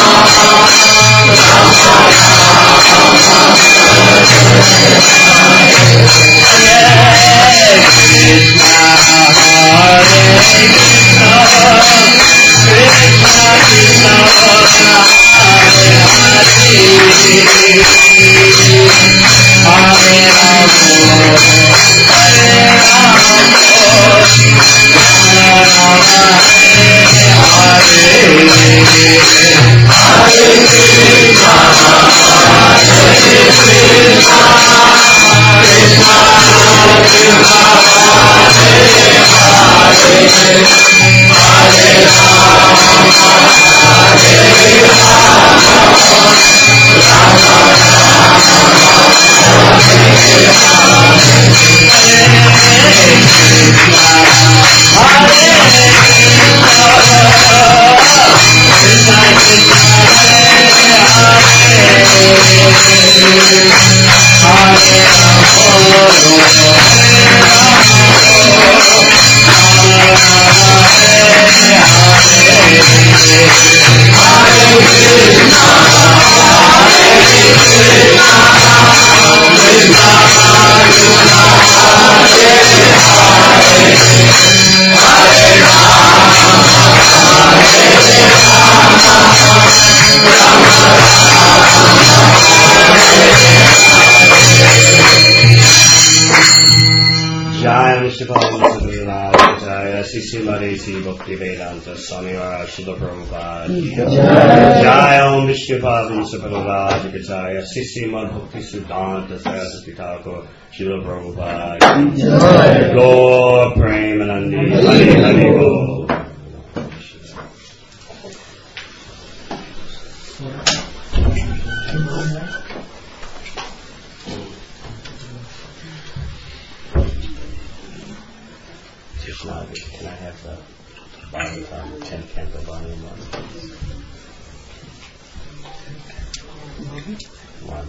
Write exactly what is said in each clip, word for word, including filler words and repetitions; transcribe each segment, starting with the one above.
Bhaktivedanta Swami Maharaj Srila Prabhupada Jai Om Vishnupada Sapadavada Gacaya Sisrimad Bhakti Siddhanta Saraswati Thakur Srila Prabhupada Gaur Premanandi Hari Hari Bol. Can I have the volume from the tenth canto, volume one? One.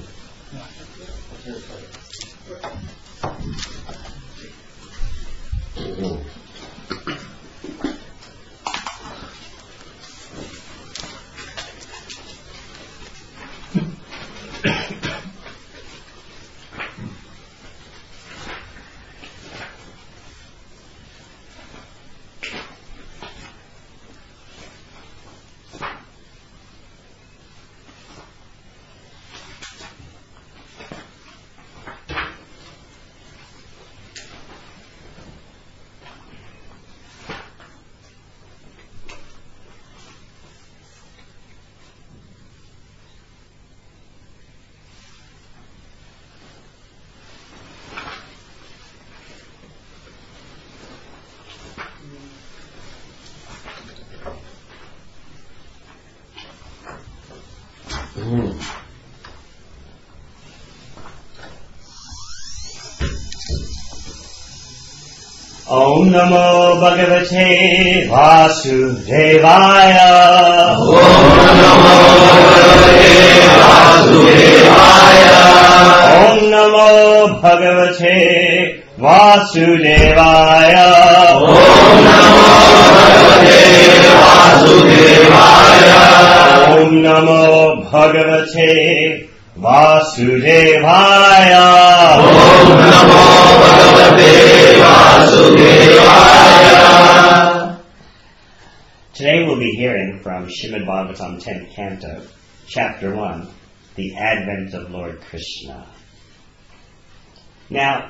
Mm-hmm. Om Namo Bhagavate Vasudevaya. Om Namo Bhagavate Vasudevaya. Om Namo Bhagavate Vasudevaya. Om Namo Bhagavate Vasudevaya. Om Namo Bhagavate Vasudevaya. Today we'll be hearing from Srimad Bhagavatam tenth Canto, Chapter one, The Advent of Lord Krishna. Now,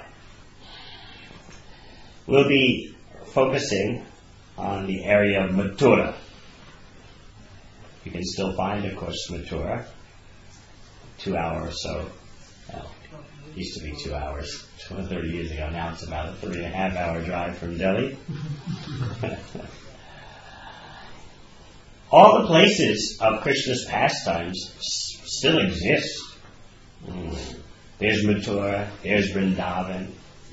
we'll be focusing on the area of Mathura. You can still find, of course, Mathura, two hours or so. Well, it used to be two hours, thirty years ago. Now it's about a three and a half hour drive from Delhi. All the places of Krishna's pastimes s- still exist. Mm. There's Mathura, there's Vrindavan.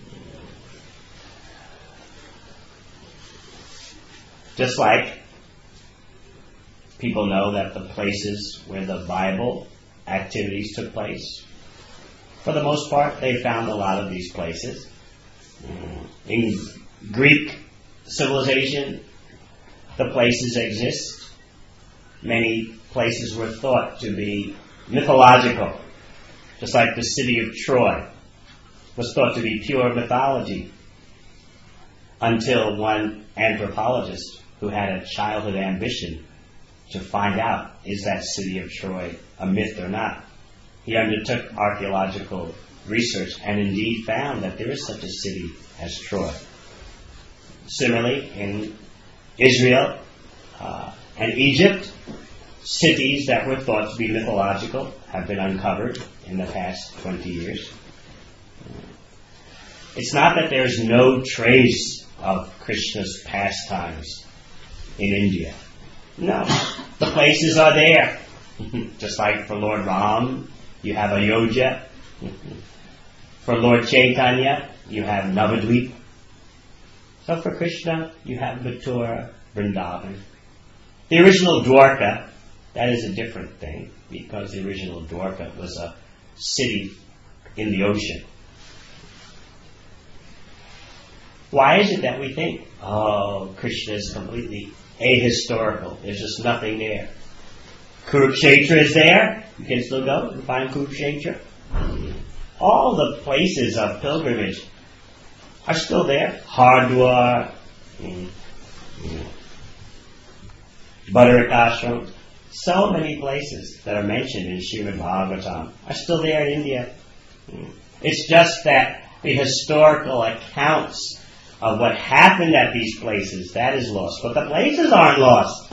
Just like people know that the places where the Bible activities took place, for the most part, they found a lot of these places. Mm. In Greek civilization, the places exist. Many places were thought to be mythological, just like the city of Troy was thought to be pure mythology, until one anthropologist who had a childhood ambition to find out, is that city of Troy a myth or not? He undertook archaeological research and indeed found that there is such a city as Troy. Similarly, in Israel uh, and Egypt, cities that were thought to be mythological have been uncovered in the past twenty years. It's not that there's no trace of Krishna's pastimes in India. No, the places are there. Just like for Lord Ram, you have Ayodhya. For Lord Chaitanya, you have Navadvip. So for Krishna, you have Mathura, Vrindavan. The original Dwarka, that is a different thing, because the original Dwarka was a city in the ocean. Why is it that we think, oh, Krishna is completely ahistorical, there's just nothing there? Kurukshetra is there, you can still go and find Kurukshetra. All the places of pilgrimage are still there. Hardwar, mm, mm, Badarakashram, so many places that are mentioned in Srimad Bhagavatam are still there in India. Mm. It's just that the historical accounts of what happened at these places, that is lost. But the places aren't lost.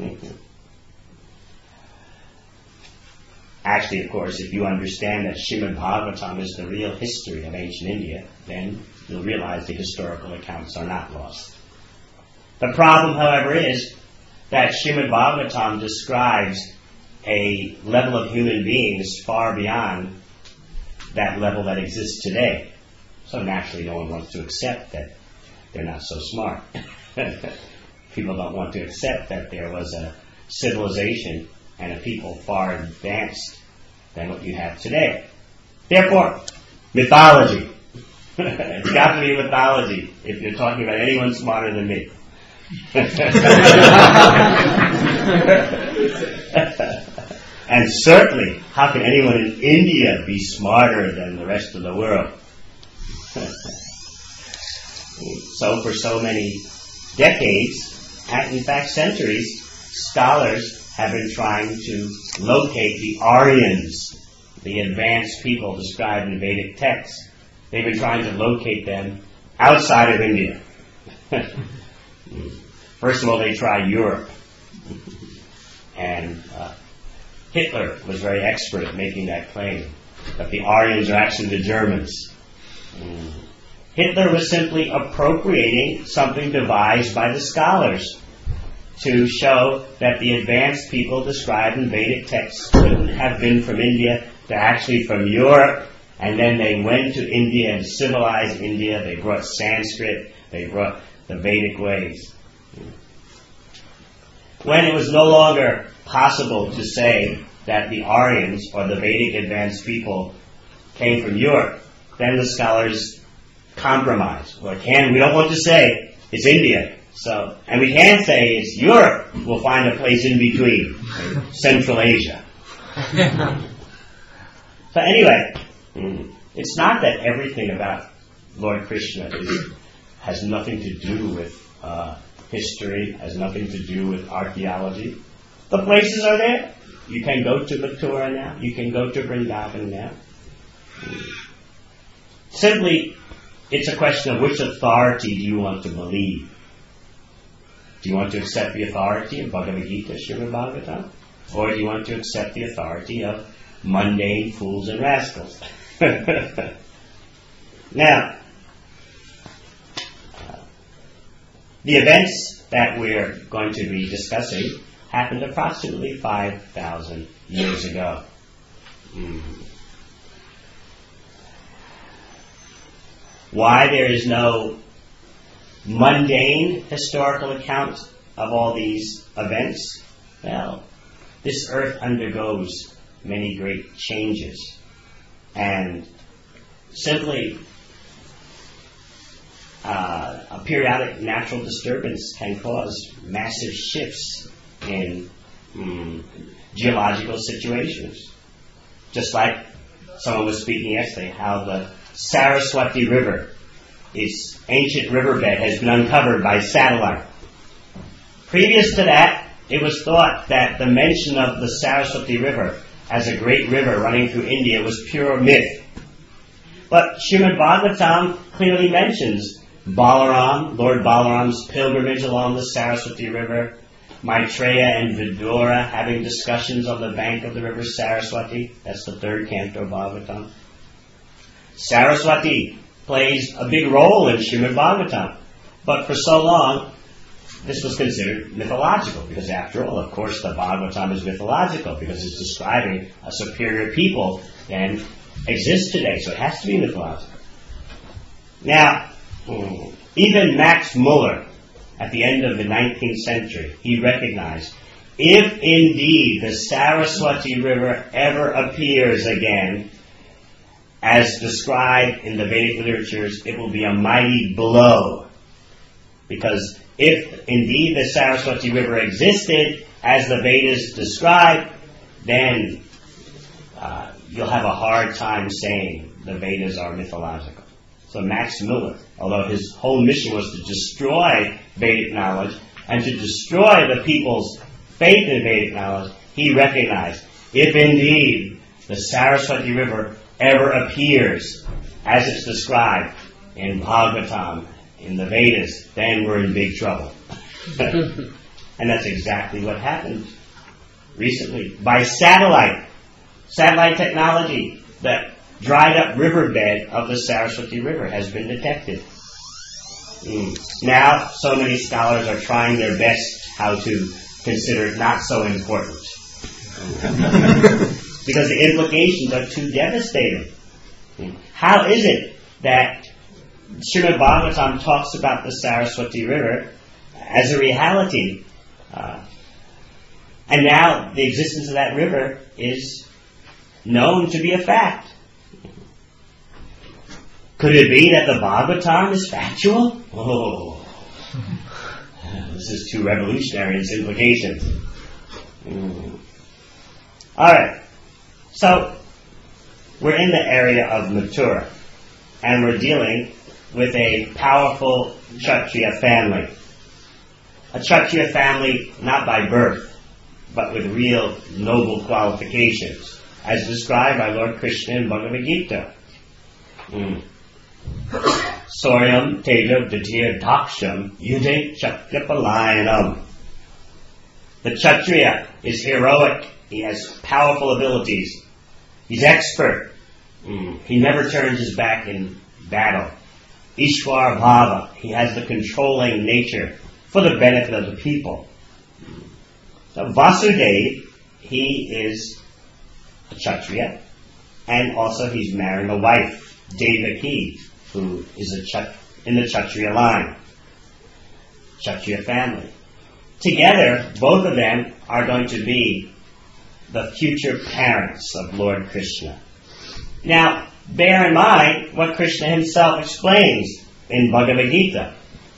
Actually, of course, if you understand that Srimad Bhagavatam is the real history of ancient India, then you'll realize the historical accounts are not lost. The problem, however, is that Srimad Bhagavatam describes a level of human beings far beyond that level that exists today. So naturally, no one wants to accept that they're not so smart. People don't want to accept that there was a civilization and a people far advanced than what you have today. Therefore, mythology. It's got to be mythology if you're talking about anyone smarter than me. And certainly, how can anyone in India be smarter than the rest of the world? So for so many decades, and in fact centuries, scholars have been trying to locate the Aryans, the advanced people described in Vedic texts. They've been trying to locate them outside of India. First of all, they tried Europe. And uh, Hitler was very expert at making that claim, that the Aryans are actually the Germans. Mm. Hitler was simply appropriating something devised by the scholars to show that the advanced people described in Vedic texts couldn't have been from India. They're actually from Europe. And then they went to India and civilized India. They brought Sanskrit. They brought the Vedic ways. When it was no longer possible to say that the Aryans or the Vedic advanced people came from Europe, then the scholars compromised. Well, can we don't want to say it's India, so and we can't say it's Europe. We'll find a place in between, Central Asia. So anyway, it's not that everything about Lord Krishna is, has nothing to do with uh, history, has nothing to do with archaeology. The places are there. You can go to Mathura now. You can go to Vrindavan now. Simply, it's a question of which authority do you want to believe. Do you want to accept the authority of Bhagavad Gita, Srimad Bhagavatam? Or do you want to accept the authority of mundane fools and rascals? Now, uh, the events that we're going to be discussing happened approximately five thousand years ago. Mm. Why there is no mundane historical account of all these events? Well, this earth undergoes many great changes, and simply uh, a periodic natural disturbance can cause massive shifts in mm, geological situations. Just like someone was speaking yesterday, how the Saraswati River, its ancient riverbed, has been uncovered by satellite. Previous to that, it was thought that the mention of the Saraswati River as a great river running through India was pure myth. But Srimad Bhagavatam clearly mentions Balaram, Lord Balaram's pilgrimage along the Saraswati River, Maitreya and Vidura having discussions on the bank of the river Saraswati. That's the third canto of Bhagavatam. Saraswati plays a big role in Srimad Bhagavatam. But for so long, this was considered mythological, because after all, of course, the Bhagavatam is mythological, because it's describing a superior people than exists today, so it has to be mythological. Now, even Max Muller, at the end of the nineteenth century, he recognized, if indeed the Saraswati River ever appears again, as described in the Vedic literatures, it will be a mighty blow. Because if indeed the Saraswati River existed, as the Vedas describe, then uh, you'll have a hard time saying the Vedas are mythological. So Max Muller, although his whole mission was to destroy Vedic knowledge and to destroy the people's faith in Vedic knowledge, he recognized, if indeed the Saraswati River ever appears as it's described in Bhagavatam, in the Vedas, then we're in big trouble. And that's exactly what happened recently. By satellite, satellite technology, the dried up riverbed of the Saraswati River has been detected. Mm. Now, so many scholars are trying their best how to consider it not so important. Because the implications are too devastating. Mm. How is it that Srimad Bhagavatam talks about the Saraswati River as a reality, uh, and now the existence of that river is known to be a fact? Could it be that the Bhagavatam is factual? Oh, this is too revolutionary in its implications. Mm. All right, so we're in the area of Mathura, and we're dealing with a powerful Kshatriya family. A Kshatriya family not by birth, but with real noble qualifications, as described by Lord Krishna in Bhagavad Gita. Mm. Soryam Teja Ditiya Daksham Yude Chakyapalayanam. The Kshatriya is heroic. He has powerful abilities. He's expert. Mm. He never turns his back in battle. Ishwar Bhava. He has the controlling nature for the benefit of the people. So Vasudeva, he is a Kshatriya, and also he's marrying a wife, Devaki, who is a Kshat- in the Kshatriya line, Kshatriya family. Together, both of them are going to be the future parents of Lord Krishna. Now, bear in mind what Krishna himself explains in Bhagavad Gita.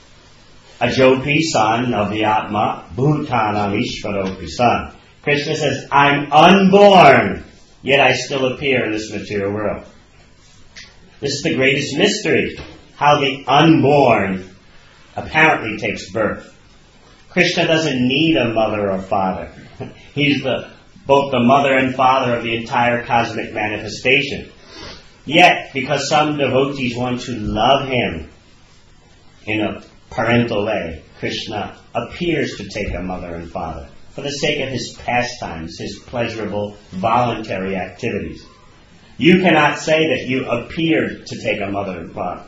Ajopi son of the Atma, Bhutanam Ishvaropi son. Krishna says, I'm unborn, yet I still appear in this material world. This is the greatest mystery, how the unborn apparently takes birth. Krishna doesn't need a mother or father. He's the both the mother and father of the entire cosmic manifestation. Yet, because some devotees want to love him in a parental way, Krishna appears to take a mother and father for the sake of his pastimes, his pleasurable, voluntary activities. You cannot say that you appeared to take a mother and father.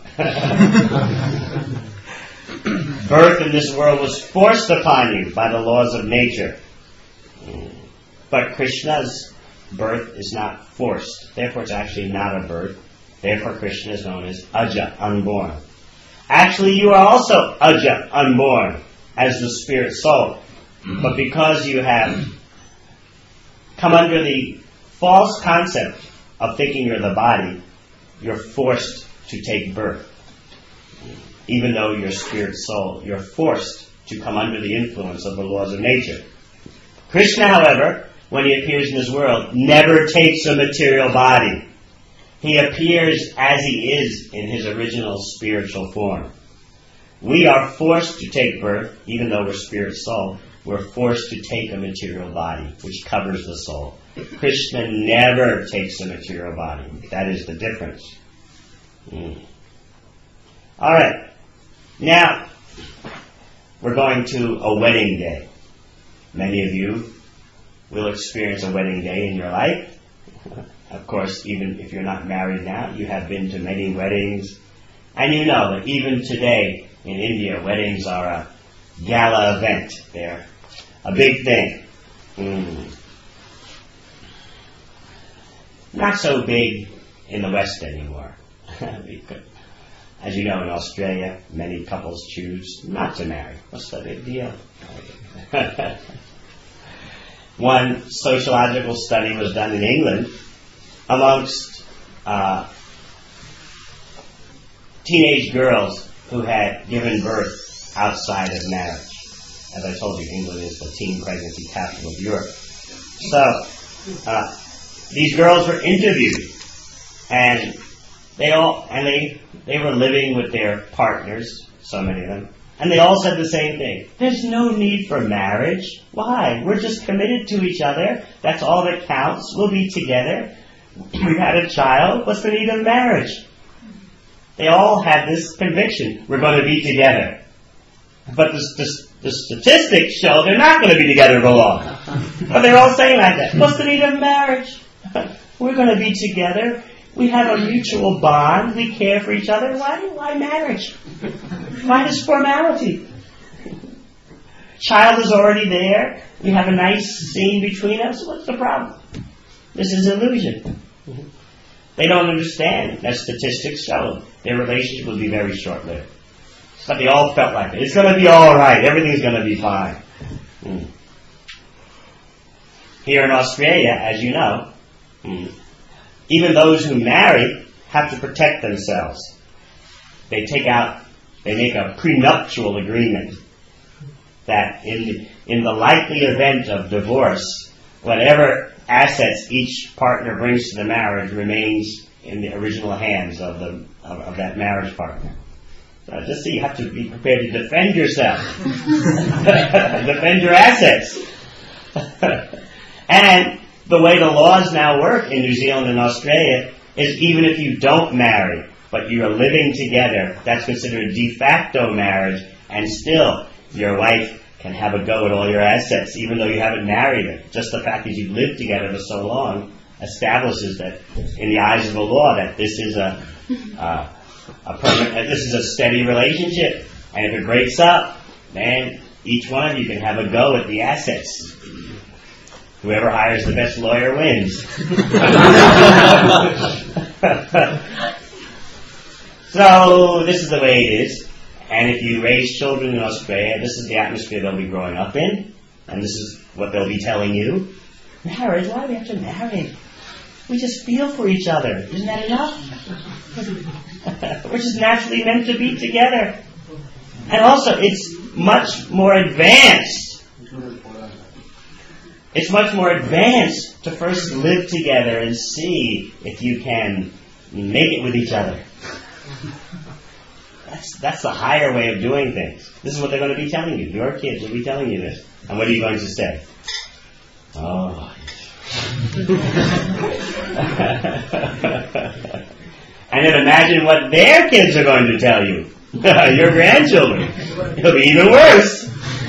Birth in this world was forced upon you by the laws of nature. But Krishna's birth is not forced. Therefore, it's actually not a birth. Therefore, Krishna is known as Aja, unborn. Actually, you are also Aja, unborn, as the spirit soul. But because you have come under the false concept of thinking you're the body, you're forced to take birth. Even though you're spirit soul, you're forced to come under the influence of the laws of nature. Krishna, however, when he appears in this world, never takes a material body. He appears as he is in his original spiritual form. We are forced to take birth, even though we're spirit soul. We're forced to take a material body, which covers the soul. Krishna never takes a material body. That is the difference. Mm. All right. Now, we're going to a wedding day. Many of you will experience a wedding day in your life. Of course, even if you're not married now, you have been to many weddings. And you know that even today in India, weddings are a gala event. They're a big thing. Mm. Not so big in the West anymore. As you know, in Australia, many couples choose not to marry. What's the big deal? One sociological study was done in England amongst uh, teenage girls who had given birth outside of marriage. As I told you, England is the teen pregnancy capital of Europe. So, uh, these girls were interviewed, and they all and they they were living with their partners, so many of them, and they all said the same thing. There's no need for marriage. Why? We're just committed to each other. That's all that counts. We'll be together. We've had a child. What's the need of marriage? They all had this conviction. We're going to be together. But the, the, the statistics show they're not going to be together for long. But they're all saying like that. What's the need of marriage? We're going to be together. We have a mutual bond. We care for each other. Why, why marriage? Why this formality? Child is already there. We have a nice scene between us. What's the problem? This is illusion. They don't understand that statistics show their relationship will be very short-lived. But they all felt like it. It's going to be all right. Everything's going to be fine. Mm. Here in Australia, as you know, mm, even those who marry have to protect themselves. They take out, they make a prenuptial agreement that in the, in the likely event of divorce, whatever assets each partner brings to the marriage remains in the original hands of the of, of that marriage partner. So just so you have to be prepared to defend yourself. Defend your assets. And the way the laws now work in New Zealand and Australia is even if you don't marry, but you are living together, that's considered a de facto marriage, and still your wife can have a go at all your assets, even though you haven't married her. Just the fact that you've lived together for so long establishes that, in the eyes of the law, that this is a uh, a permanent, this is a steady relationship. And if it breaks up, man, each one of you can have a go at the assets. Whoever hires the best lawyer wins. So this is the way it is. And if you raise children in Australia, this is the atmosphere they'll be growing up in, and this is what they'll be telling you. Marriage? Why do we have to marry? We just feel for each other. Isn't that enough? We're just naturally meant to be together. And also, it's much more advanced. It's much more advanced to first live together and see if you can make it with each other. That's that's the higher way of doing things. This is what they're going to be telling you. Your kids will be telling you this. And what are you going to say? Oh. And then imagine what their kids are going to tell you. Your grandchildren. It'll be even worse.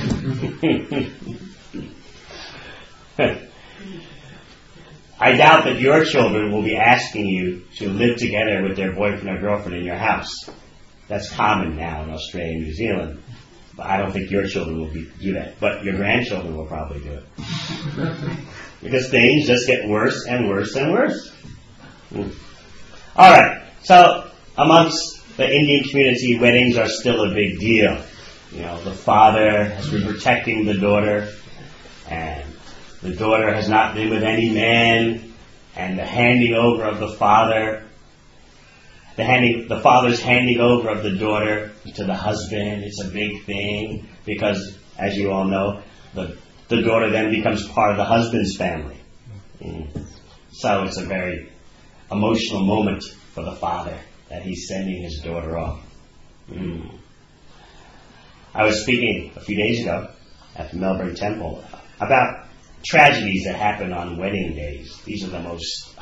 I doubt that your children will be asking you to live together with their boyfriend or girlfriend in your house. That's common now in Australia and New Zealand. But I don't think your children will be, do that. But your grandchildren will probably do it. Because things just get worse and worse and worse. Mm. All right. So, amongst the Indian community, weddings are still a big deal. You know, the father has been protecting the daughter, and the daughter has not been with any man, and the handing over of the father, the handing, the father's handing over of the daughter to the husband, it's a big thing, because, as you all know, the the daughter then becomes part of the husband's family. Mm. So it's a very emotional moment for the father that he's sending his daughter off. Mm. I was speaking a few days ago at the Melbourne Temple about tragedies that happen on wedding days. These are the most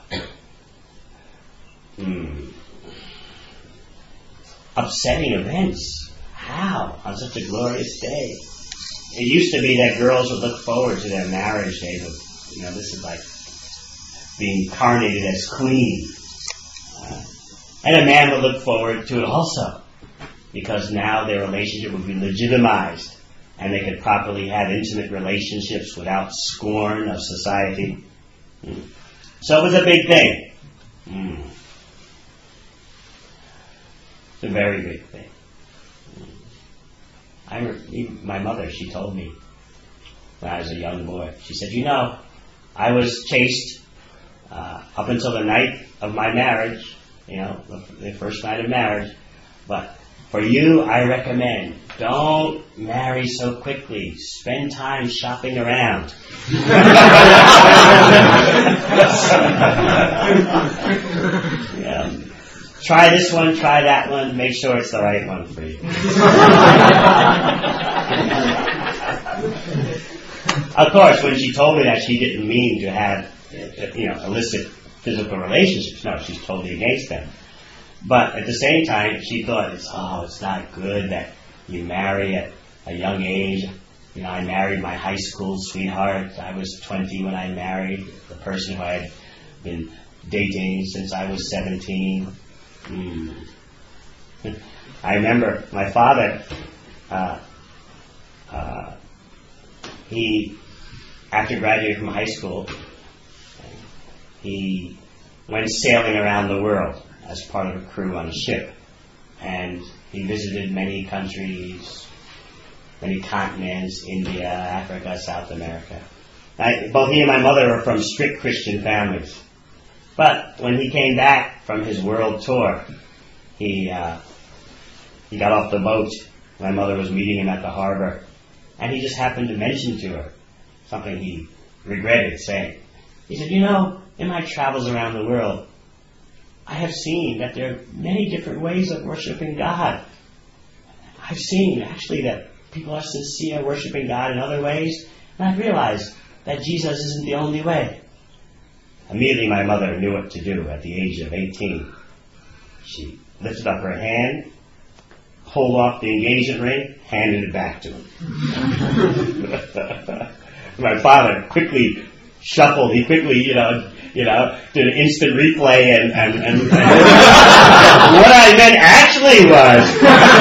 mm, upsetting events. How? On such a glorious day. It used to be that girls would look forward to their marriage day. But, you know, this is like being coronated as queen. Uh, and a man would look forward to it also, because now their relationship would be legitimized and they could properly have intimate relationships without scorn of society. Mm. So it was a big thing. Mm. It's a very big thing. Mm. I re- my mother, she told me when I was a young boy, she said, you know, I was chaste uh, up until the night of my marriage, you know, the, the first night of marriage, but for you, I recommend, don't marry so quickly. Spend time shopping around. Yeah. Try this one, try that one, make sure it's the right one for you. Of course, when she told me that, she didn't mean to have, you know, illicit physical relationships. No, she's totally against them. But at the same time, she thought, it's, oh, it's not good that you marry at a young age. You know, I married my high school sweetheart. I was twenty when I married the person who I had been dating since I was seventeen. Mm. I remember my father, uh, uh, he, after graduating from high school, he went sailing around the world as part of a crew on a ship. And he visited many countries, many continents, India, Africa, South America. I, both he and my mother are from strict Christian families. But when he came back from his world tour, he uh, he got off the boat. My mother was meeting him at the harbor. And he just happened to mention to her something he regretted saying. He said, you know, in my travels around the world, I have seen that there are many different ways of worshiping God. I've seen, actually, that people are sincere worshiping God in other ways, and I've realized that Jesus isn't the only way. Immediately my mother knew what to do at the age of eighteen. She lifted up her hand, pulled off the engagement ring, handed it back to him. My father quickly shuffled, he quickly, you know, you know, did an instant replay and, and, and, and what I meant actually was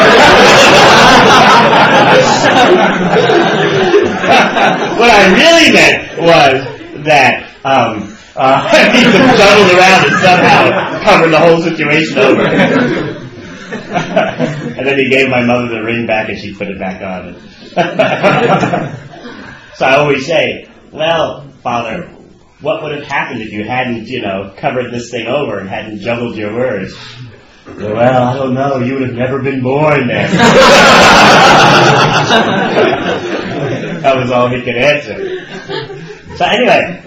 what I really meant was that um, uh, he just juggled around and somehow covered the whole situation over. And then he gave my mother the ring back and she put it back on. So I always say, well, Father, what would have happened if you hadn't, you know, covered this thing over and hadn't juggled your words? Well, I don't know. You would have never been born then. That was all he could answer. So anyway,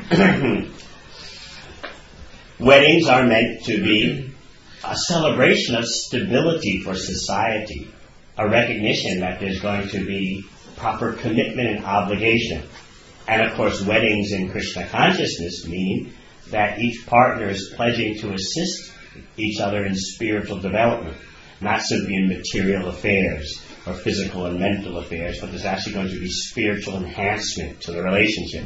weddings are meant to be a celebration of stability for society, a recognition that there's going to be proper commitment and obligation. And of course, weddings in Krishna consciousness mean that each partner is pledging to assist each other in spiritual development, not simply in material affairs or physical and mental affairs, but there's actually going to be spiritual enhancement to the relationship.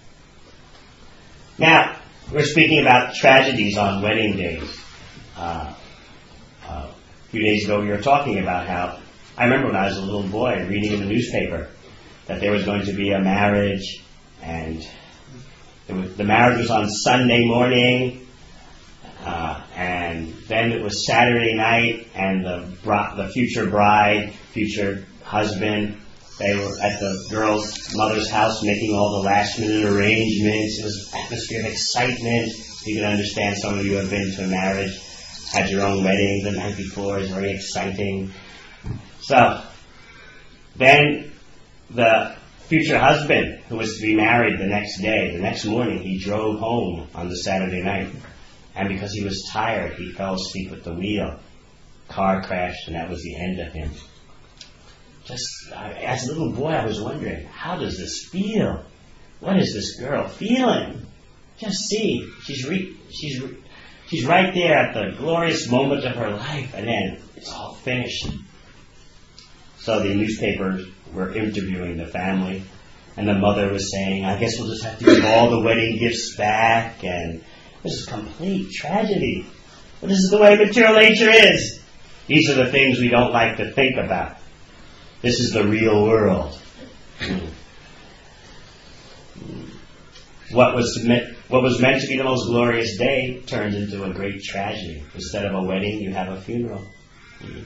Now, we're speaking about tragedies on wedding days. Uh, uh, a few days ago we were talking about how, I remember when I was a little boy reading in the newspaper that there was going to be a marriage, and it was, the marriage was on Sunday morning, uh, and then it was Saturday night, and the bri- the future bride, future husband, they were at the girl's mother's house making all the last minute arrangements. It was an atmosphere of excitement. You can understand, some of you have been to a marriage, had your own wedding the night before. It's very exciting. So then the future husband who was to be married the next day. The next morning he drove home on the Saturday night. And because he was tired, he fell asleep at the wheel. Car crashed, and that was the end of him. Just I, as a little boy, I was wondering, how does this feel? What is this girl feeling? Just see, she's re, she's re, she's right there at the glorious moment of her life, and then it's all finished. So the newspapers were interviewing the family, and the mother was saying, "I guess we'll just have to give all the wedding gifts back," and this is complete tragedy. But this is the way material nature is. These are the things we don't like to think about. This is the real world. Mm. What was meant, what was meant to be the most glorious day turns into a great tragedy. Instead of a wedding, you have a funeral. Mm.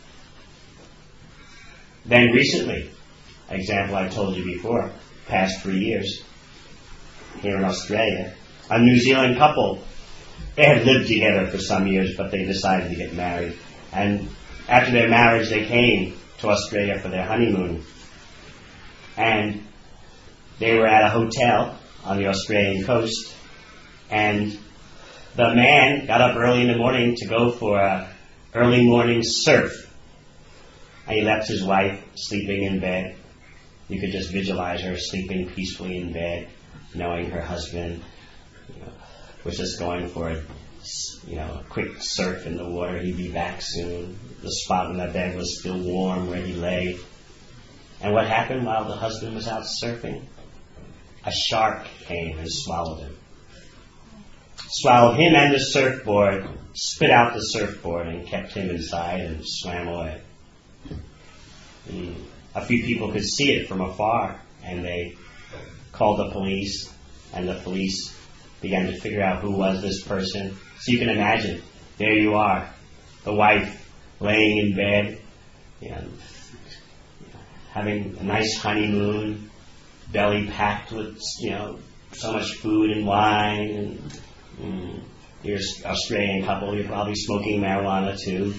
Then recently, example I told you before, past three years, here in Australia, a New Zealand couple, they had lived together for some years, but they decided to get married. And after their marriage, they came to Australia for their honeymoon. And they were at a hotel on the Australian coast. And the man got up early in the morning to go for an early morning surf. And he left his wife sleeping in bed. You could just visualize her sleeping peacefully in bed, knowing her husband, you know, was just going for a, you know, a quick surf in the water. He'd be back soon. The spot on the bed was still warm where he lay. And what happened while the husband was out surfing? A shark came and swallowed him. Swallowed him and the surfboard, spit out the surfboard, and kept him inside and swam away. Mm. A few people could see it from afar, and they called the police, and the police began to figure out who was this person. So you can imagine, there you are, the wife laying in bed, you know, having a nice honeymoon, belly packed with, you know, so much food and wine, and mm, you're an Australian couple, you're probably smoking marijuana too.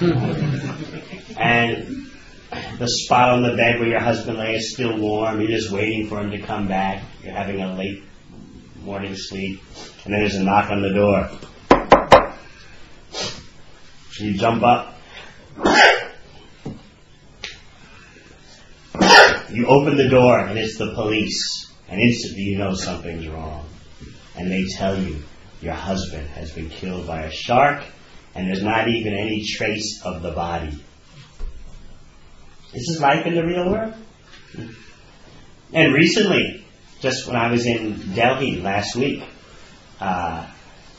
And the spot on the bed where your husband lay is still warm, you're just waiting for him to come back, you're having a late morning sleep, and then there's a knock on the door. You jump up. You open the door, and it's the police, and instantly you know something's wrong. And they tell you your husband has been killed by a shark, and there's not even any trace of the body. This is life in the real world. And recently, just when I was in Delhi last week, uh,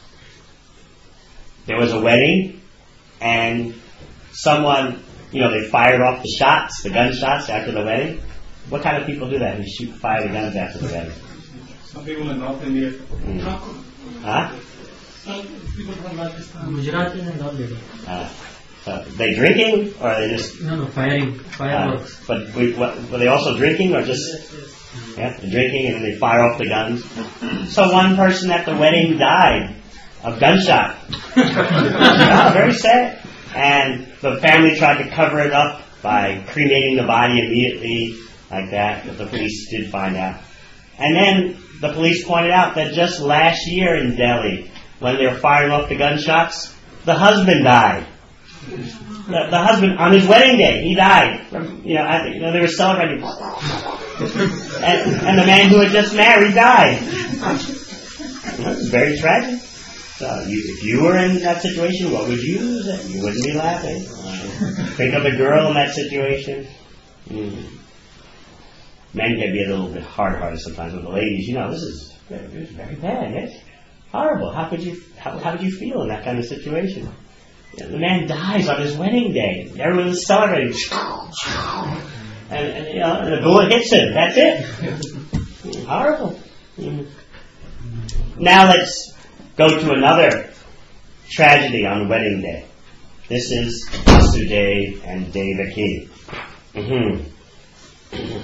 there was a wedding, and someone, you know, they fired off the shots, the gunshots after the wedding. What kind of people do that? Who shoot, fire the guns after the wedding? Some people in North India. Mm. Huh? Some people from Pakistan. Gujarati and all that. Uh, so they drinking, or are they just No, no, firing, fireworks. Uh, but we, what, were they also drinking, or just Yes, yes. yeah, they're drinking and then they fire off the guns? So one person at the wedding died of gunshot. Yeah, very sad. And the family tried to cover it up by cremating the body immediately, like that. But the police did find out. And then the police pointed out that just last year in Delhi, when they were firing off the gunshots, the husband died. The, the husband, on his wedding day, he died. From, you know, I, you know, they were celebrating. And, and the man who had just married died. It's very tragic. So you, if you were in that situation, what would you say? You wouldn't be laughing. Uh, think of the girl in that situation. Mm. Men can be a little bit hard-hearted sometimes with the ladies. You know, this is very, this is very bad. It's horrible. How could you? How, how would you feel in that kind of situation? You know, the man dies on his wedding day. Everyone is celebrating. And, and, you know, and the bullet hits him. That's it. Horrible. Mm. Now let's go to another tragedy on wedding day. This is Vasudeva and Devaki. Mm-hmm.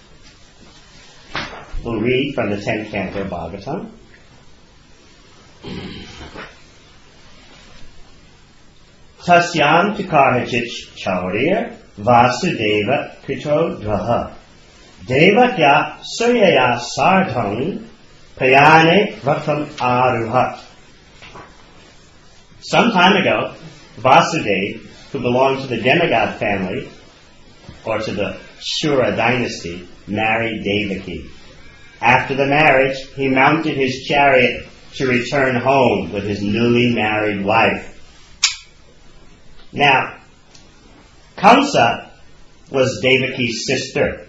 We'll read from the tenth canto of Bhagavatam. Tasyam tukarachit chaurya Vasudeva krito dvaha Devakya Suryaya Sardhang Prayane Ratham Aruhat. Some time ago, Vasudeva, who belonged to the demigod family, or to the Shura dynasty, married Devaki. After the marriage, he mounted his chariot to return home with his newly married wife. Now, Kamsa was Devaki's sister.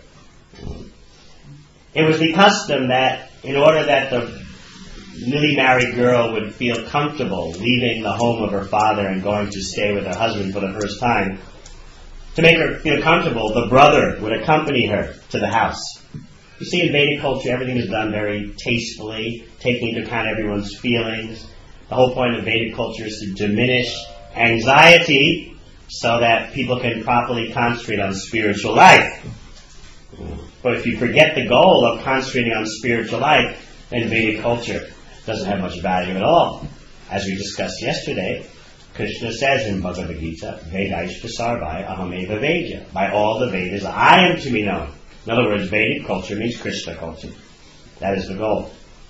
It was the custom that in order that the newly married girl would feel comfortable leaving the home of her father and going to stay with her husband for the first time, to make her feel comfortable, the brother would accompany her to the house. You see, in Vedic culture, everything is done very tastefully, taking into account everyone's feelings. The whole point of Vedic culture is to diminish anxiety so that people can properly concentrate on spiritual life. But if you forget the goal of concentrating on spiritual life, then Vedic culture doesn't have much value at all. As we discussed yesterday, Krishna says in Bhagavad Gita, Vedaishta Sarvai Ahameva Vedya. By all the Vedas, I am to be known. In other words, Vedic culture means Krishna culture. That is the goal.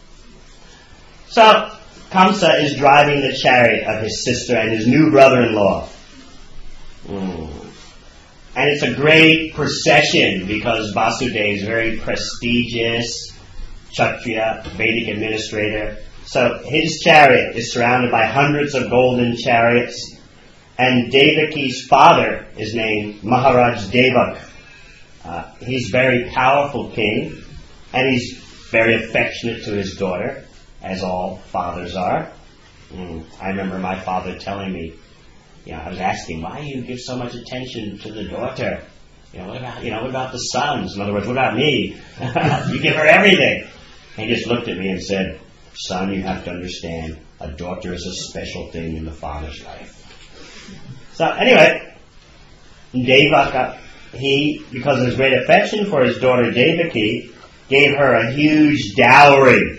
So, Kamsa is driving the chariot of his sister and his new brother-in-law. Mm. And it's a great procession because Vasudeva is very prestigious, Kshatriya, Vedic administrator. So his chariot is surrounded by hundreds of golden chariots, and Devaki's father is named Maharaj Devak. Uh, he's a very powerful king, and he's very affectionate to his daughter, as all fathers are. Mm. I remember my father telling me, you know, I was asking, why do you give so much attention to the daughter? You know, what about, you know, what about the sons? In other words, what about me? You give her everything. And he just looked at me and said, son, you have to understand, a daughter is a special thing in the father's life. So anyway, Devaka, he, because of his great affection for his daughter Devaki, gave her a huge dowry.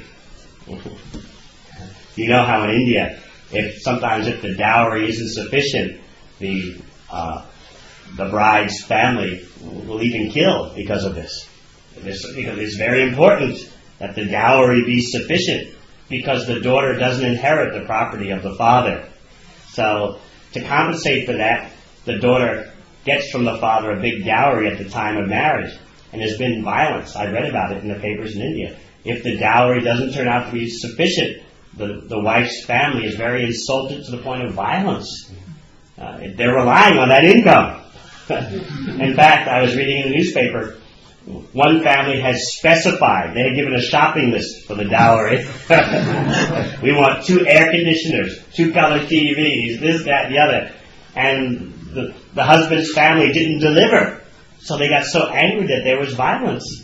You know how in India, if sometimes if the dowry isn't sufficient, the uh, the bride's family will even kill because of this. this. Because it's very important that the dowry be sufficient, because the daughter doesn't inherit the property of the father. So to compensate for that, the daughter gets from the father a big dowry at the time of marriage. And there's been violence. I read about it in the papers in India. If the dowry doesn't turn out to be sufficient, the, the wife's family is very insulted to the point of violence. Uh, they're relying on that income. In fact, I was reading in the newspaper, one family has specified, they had given a shopping list for the dowry. We want two air conditioners, two color T Vs, this, that, and the other. And the, the husband's family didn't deliver. So they got so angry that there was violence.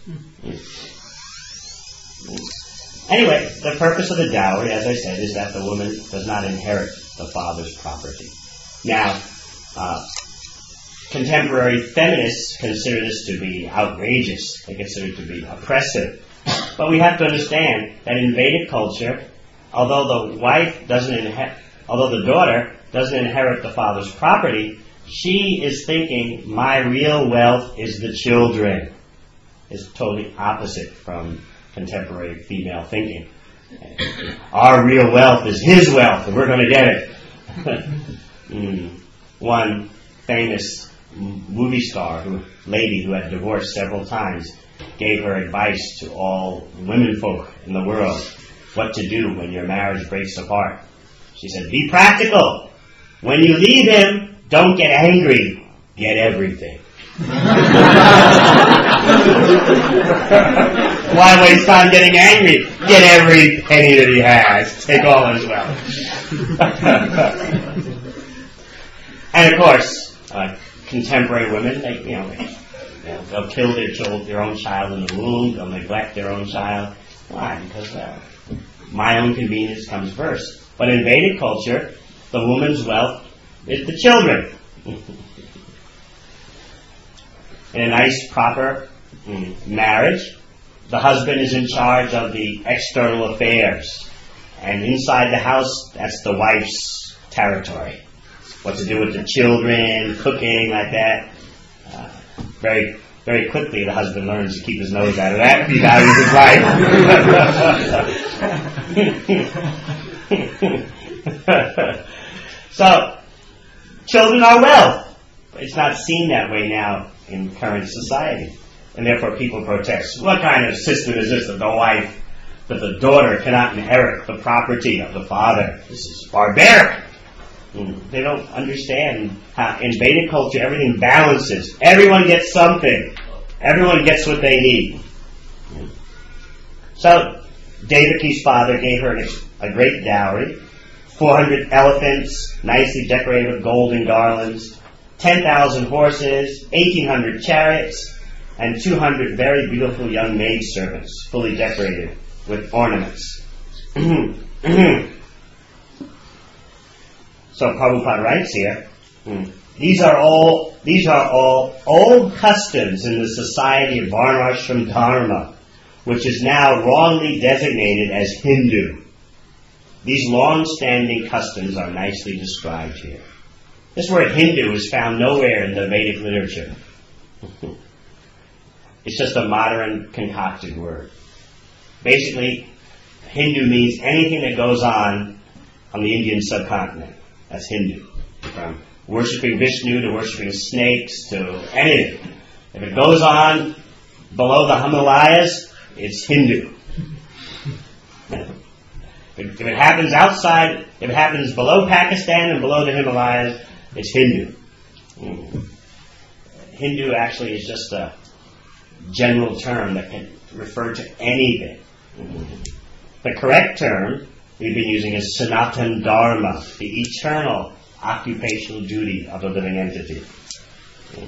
Anyway, the purpose of the dowry, as I said, is that the woman does not inherit the father's property. Now, uh, contemporary feminists consider this to be outrageous. They consider it to be oppressive. But we have to understand that in Vedic culture, although the wife doesn't inherit, although the daughter doesn't inherit the father's property, she is thinking, my real wealth is the children. It's totally opposite from contemporary female thinking. Our real wealth is his wealth, and we're going to get it. mm. One famous movie star, who, lady who had divorced several times, gave her advice to all women folk in the world, what to do when your marriage breaks apart. She said, be practical. When you leave him, don't get angry. Get everything. Why waste time getting angry? Get every penny that he has. Take all his wealth. And of course, uh, contemporary women, they, you know, they, they'll kill their child, their own child in the womb. They'll neglect their own child. Why? Because uh, my own convenience comes first. But in Vedic culture, the woman's wealth is the children. In a nice, proper mm, marriage, the husband is in charge of the external affairs. And inside the house, that's the wife's territory. What to do with the children, cooking, like that. Uh, very very quickly the husband learns to keep his nose out of that if he values his life. So, children are wealth. It's not seen that way now in current society. And therefore people protest. What kind of system is this that the wife, that the daughter cannot inherit the property of the father? This is barbaric. Mm. They don't understand how in Vedic culture everything balances. Everyone gets something. Everyone gets what they need. Mm. So, Devaki's father gave her an, a great dowry. four hundred elephants, nicely decorated with golden garlands. ten thousand horses, eighteen hundred chariots, and two hundred very beautiful young maidservants, fully decorated with ornaments. So Prabhupada writes here, these are all these are all old customs in the society of Varnashram Dharma, which is now wrongly designated as Hindu. These long-standing customs are nicely described here. This word Hindu is found nowhere in the Vedic literature. It's just a modern concocted word. Basically, Hindu means anything that goes on on the Indian subcontinent. That's Hindu. From worshipping Vishnu to worshipping snakes to anything. If it goes on below the Himalayas, it's Hindu. If it happens outside, if it happens below Pakistan and below the Himalayas, it's Hindu. Mm. Hindu actually is just a general term that can refer to anything. Mm. The correct term we've been using is Sanatan Dharma, the eternal occupational duty of a living entity. Mm.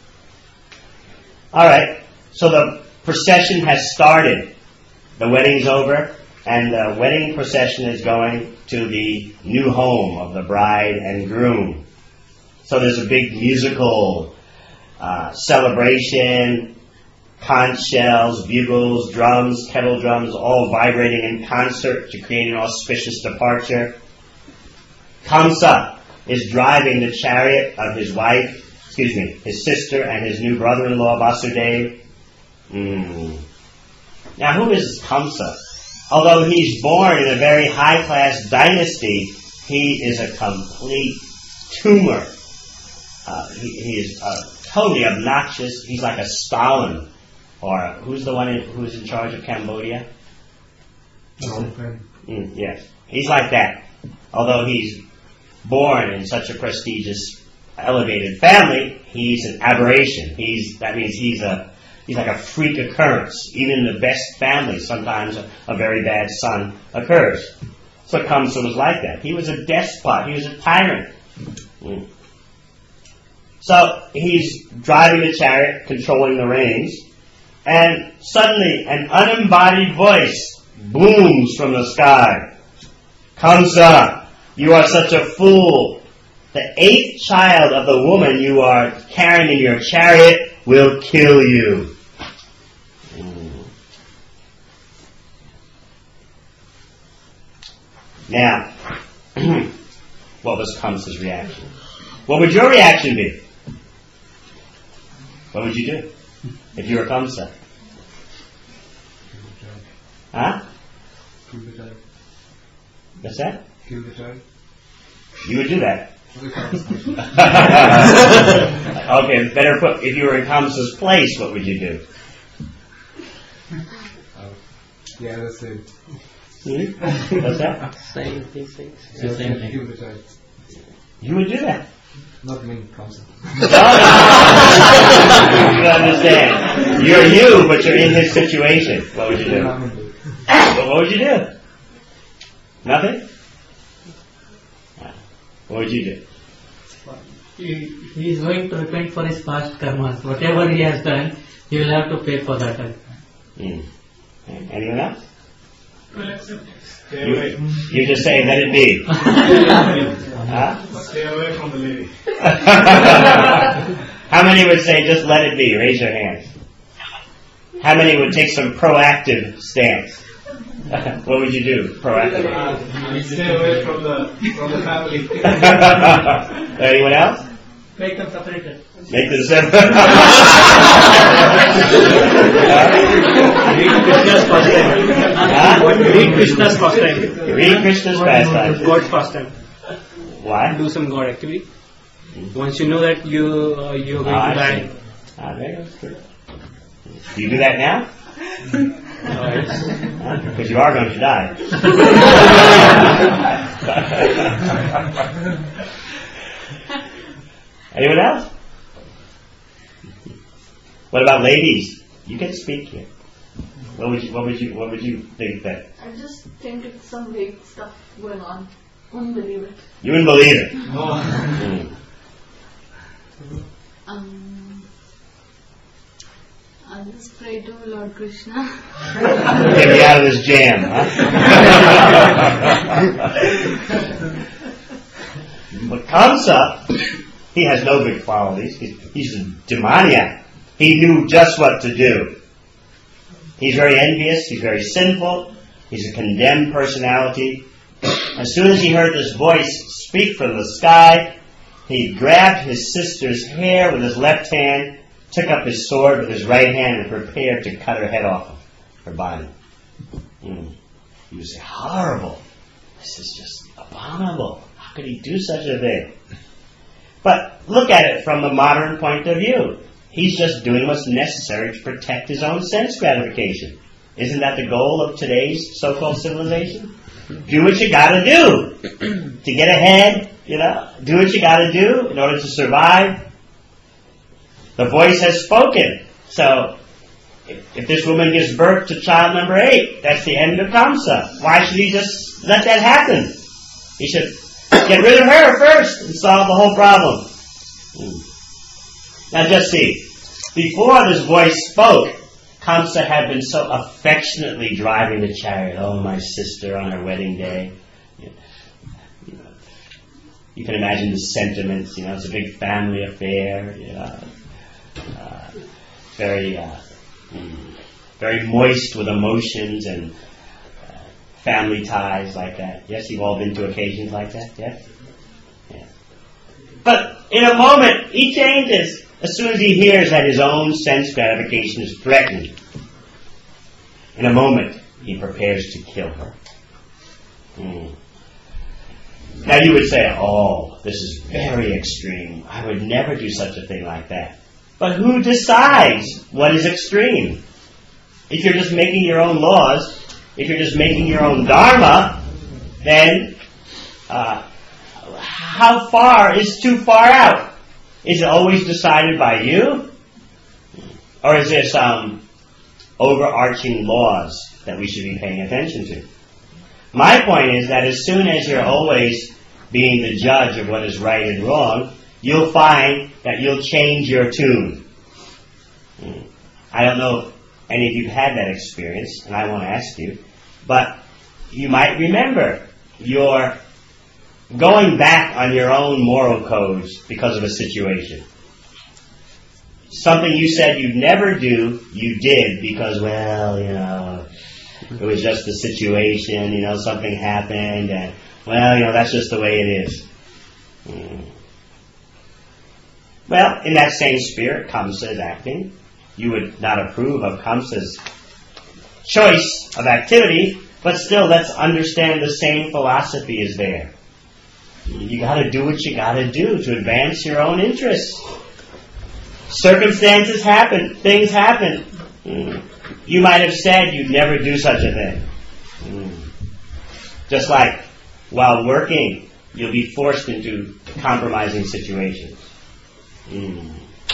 Alright, so the procession has started. The wedding's over. And the wedding procession is going to the new home of the bride and groom. So there's a big musical uh, celebration, conch shells, bugles, drums, kettle drums, all vibrating in concert to create an auspicious departure. Kamsa is driving the chariot of his wife, excuse me, his sister and his new brother-in-law Vasudeva. Mm. Now who is Kamsa? Although he's born in a very high-class dynasty, he is a complete tumor. Uh, he, he is uh, totally obnoxious. He's like a Stalin. Or who's the one in, who's in charge of Cambodia? Mm, yes. He's like that. Although he's born in such a prestigious, elevated family, he's an aberration. He's That means he's a He's like a freak occurrence. Even in the best families, sometimes a, a very bad son occurs. So Kamsa was like that. He was a despot. He was a tyrant. Mm. So he's driving the chariot, controlling the reins, and suddenly an unembodied voice booms from the sky. Kamsa, you are such a fool. The eighth child of the woman you are carrying in your chariot will kill you. Now, what was Kamsa's reaction? What would your reaction be? What would you do if you were Kamsa? Huh? Kill the child. What's that? Kill the child. You would do that. Okay, better put, if you were in Kamsa's place, what would you do? Uh, yeah, that's it. Hmm? What's that? Same things. It's Yeah, the same thing. Kill the child. You would do that. Not me, Kamsa. You don't understand. You're you, but you're in his situation. What would you do? What would you do? Nothing? What would you do? He, he is going to repent for his past karmas. Whatever he has done, he will have to pay for that. Hmm. Anyone else? Well, accept it. Stay away. You, you just say, let it be. Huh? Stay away from the lady. How many would say, just let it be? Raise your hands. How many would take some proactive stance? What would you do, proactively? Stay away from the from the family. Anyone else? Make them separated. Make them separate. Read Krishna's pastime. Huh? Read Krishna's pastime. Read Krishna's pastime. God's pastime. Why? Do some God activity. Once you know that you uh, you're going Ah, to I die. see. Ah, there you go. Good. Do you do that now? Uh, yes. Because you are going to die. Anyone else? What about ladies? You can speak here. What would you? What would you? What would you think that? I just think it's some vague stuff going on. Wouldn't believe it. You wouldn't believe it. Mm. Um, I'll just pray to Lord Krishna. Get me out of this jam, huh? But Kamsa, he has no good qualities. He's, he's a demoniac. He knew just what to do. He's very envious. He's very sinful. He's a condemned personality. As soon as he heard this voice speak from the sky, he grabbed his sister's hair with his left hand, took up his sword with his right hand, and prepared to cut her head off of her body. Mm. He was horrible. This is just abominable. How could he do such a thing? But look at it from a modern point of view. He's just doing what's necessary to protect his own sense gratification. Isn't that the goal of today's so-called civilization? Do what you gotta do to get ahead, you know. Do what you gotta do in order to survive. The voice has spoken. So, if, if this woman gives birth to child number eight, that's the end of Kamsa. Why should he just let that happen? He should get rid of her first and solve the whole problem. Mm. Now just see. Before this voice spoke, Kamsa had been so affectionately driving the chariot. Oh, my sister on her wedding day. You know, you can imagine the sentiments. You know, it's a big family affair. You know, uh, very, uh, very moist with emotions and uh, family ties like that. Yes, you've all been to occasions like that. Yes. Yeah. But in a moment, he changes. As soon as he hears that his own sense gratification is threatened, in a moment, he prepares to kill her. Mm. Now you would say, oh, this is very extreme. I would never do such a thing like that. But who decides what is extreme? If you're just making your own laws, if you're just making your own dharma, then uh, how far is too far out? Is it always decided by you? Or is there some overarching laws that we should be paying attention to? My point is that as soon as you're always being the judge of what is right and wrong, you'll find that you'll change your tune. I don't know if any of you have had that experience, and I won't ask you, but you might remember you're going back on your own moral codes because of a situation. Something you said you'd never do, you did because, well, you know, it was just a situation, you know, something happened, and, well, you know, that's just the way it is. Mm. Well, in that same spirit, Kamsa is acting. You would not approve of Kamsa's choice of activity, but still, let's understand the same philosophy is there. You gotta do what you gotta do to advance your own interests. Circumstances happen, things happen. Mm. You might have said you'd never do such a thing. Mm. Just like while working, you'll be forced into compromising situations. Mm.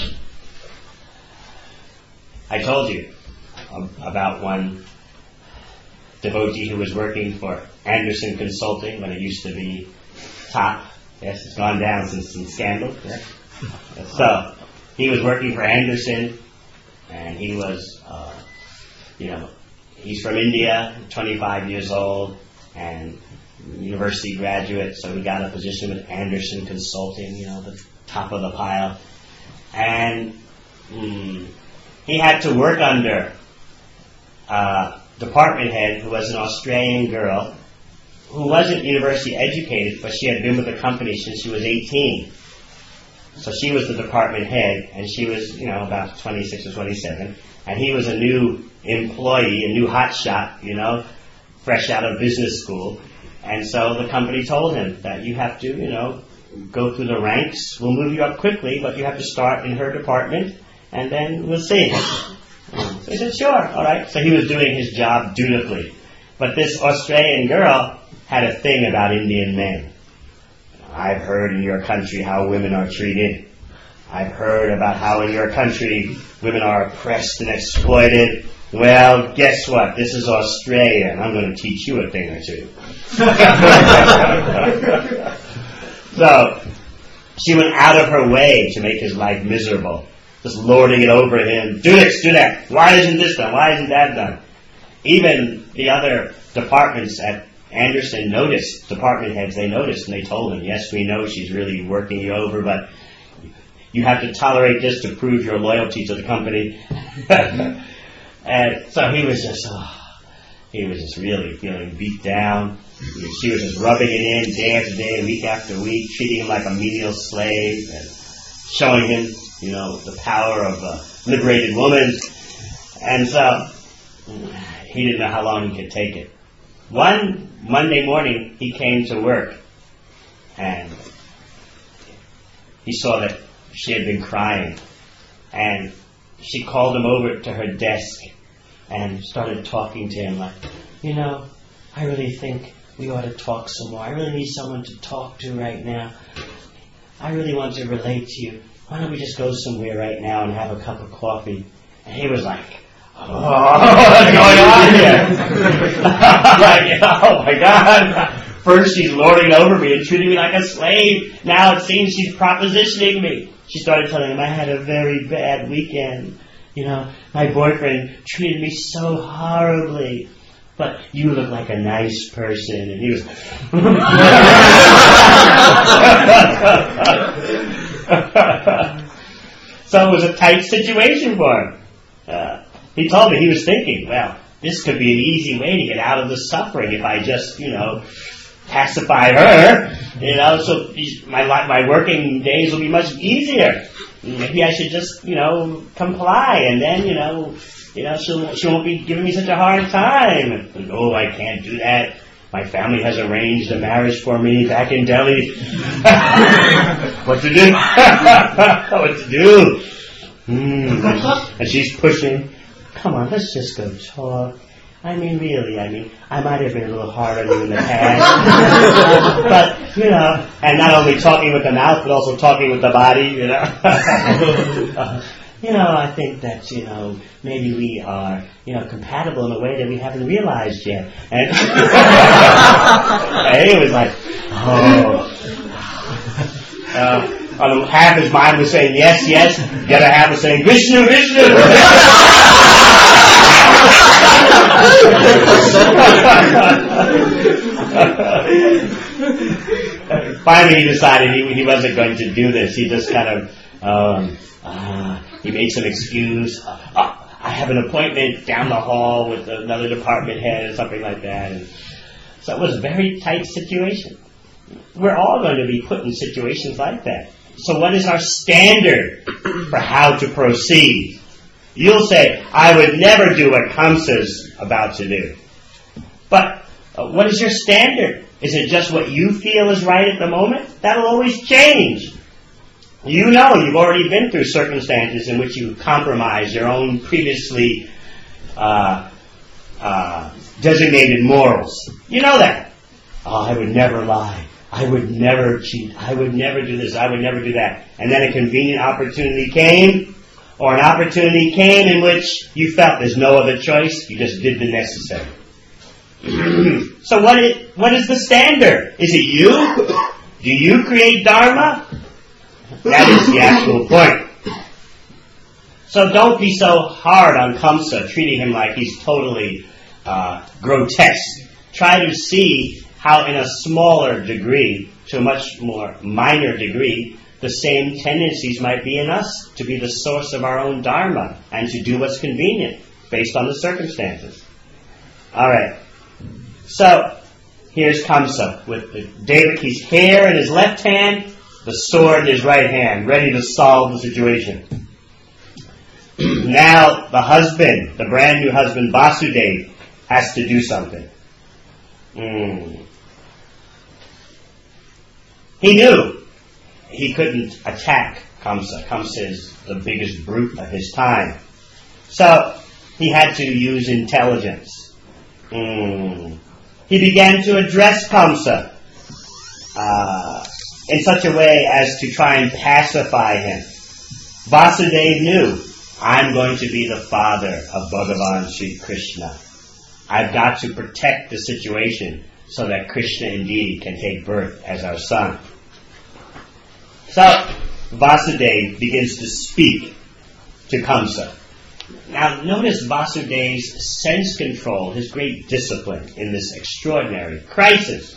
I told you about one devotee who was working for Anderson Consulting when it used to be top. Yes, it's gone down since some scandal. Yes. So, he was working for Anderson, and he was, uh, you know, he's from India, twenty-five years old, and university graduate, so he got a position with Anderson Consulting, you know, the top of the pile. And mm, he had to work under a department head who was an Australian girl who wasn't university educated, but she had been with the company since she was eighteen. So she was the department head, and she was, you know, about twenty-six or twenty-seven, and he was a new employee, a new hotshot, you know, fresh out of business school. And so the company told him that you have to, you know, go through the ranks. We'll move you up quickly, but you have to start in her department, and then we'll see. So he said, sure, all right. So he was doing his job dutifully. But this Australian girl had a thing about Indian men. I've heard in your country how women are treated. I've heard about how in your country women are oppressed and exploited. Well, guess what? This is Australia, and I'm going to teach you a thing or two. So, she went out of her way to make his life miserable. Just lording it over him. Do this, do that. Why isn't this done? Why isn't that done? Even the other departments at Anderson noticed, department heads, they noticed, and they told him, yes, we know she's really working you over, but you have to tolerate this to prove your loyalty to the company. And so he was just, oh, he was just really feeling beat down. She was just rubbing it in day after day, week after week, treating him like a menial slave, and showing him, you know, the power of a liberated woman. And so he didn't know how long he could take it. One Monday morning, he came to work, and he saw that she had been crying, and she called him over to her desk and started talking to him like, you know, I really think we ought to talk some more. I really need someone to talk to right now. I really want to relate to you. Why don't we just go somewhere right now and have a cup of coffee? And he was like, oh, what's going on here? Like, oh my God. First she's lording over me and treating me like a slave. Now it seems she's propositioning me. She started telling him, I had a very bad weekend. You know, my boyfriend treated me so horribly. But you look like a nice person. And he was so it was a tight situation for him. Uh, he told me he was thinking, well, this could be an easy way to get out of the suffering if I just, you know, pacify her. You know, so my my working days will be much easier. Maybe I should just, you know, comply, and then, you know, you know, she'll she won't be giving me such a hard time. And, oh, I can't do that. My family has arranged a marriage for me back in Delhi. What to do? What to do? Mm. And she's pushing. Come on, let's just go talk. I mean, really, I mean, I might have been a little hard on you in the past. But, you know, and not only talking with the mouth, but also talking with the body, you know. uh, you know, I think that, you know, maybe we are, you know, compatible in a way that we haven't realized yet. And, and he was like, oh. Uh, on half his mind was saying yes, yes. The other half was saying Vishnu, Vishnu. Finally, he decided he, he wasn't going to do this. He just kind of um, uh, he made some excuse. Uh, oh, I have an appointment down the hall with another department head or something like that. And so it was a very tight situation. We're all going to be put in situations like that. So what is our standard for how to proceed? You'll say, I would never do what Kamsa's about to do. But uh, what is your standard? Is it just what you feel is right at the moment? That'll always change. You know you've already been through circumstances in which you compromise your own previously uh, uh, designated morals. You know that. Oh, I would never lie. I would never cheat. I would never do this. I would never do that. And then a convenient opportunity came, or an opportunity came in which you felt there's no other choice. You just did the necessary. So what is, what is the standard? Is it you? Do you create Dharma? That is the actual point. So don't be so hard on Kamsa, treating him like he's totally uh, grotesque. Try to see how in a smaller degree, to a much more minor degree, the same tendencies might be in us to be the source of our own Dharma and to do what's convenient based on the circumstances. All right. So, here's Kamsa with Devaki's hair in his left hand the sword in his right hand, ready to solve the situation. Now the husband, the brand new husband, Vasudeva, has to do something. Mm. He knew he couldn't attack Kamsa. Kamsa is the biggest brute of his time. So he had to use intelligence. Mm. He began to address Kamsa uh, in such a way as to try and pacify him. Vasudeva knew, I'm going to be the father of Bhagavan Sri Krishna. I've got to protect the situation so that Krishna indeed can take birth as our son. So Vasudeva begins to speak to Kamsa. Now notice Vasudeva's sense control, his great discipline in this extraordinary crisis.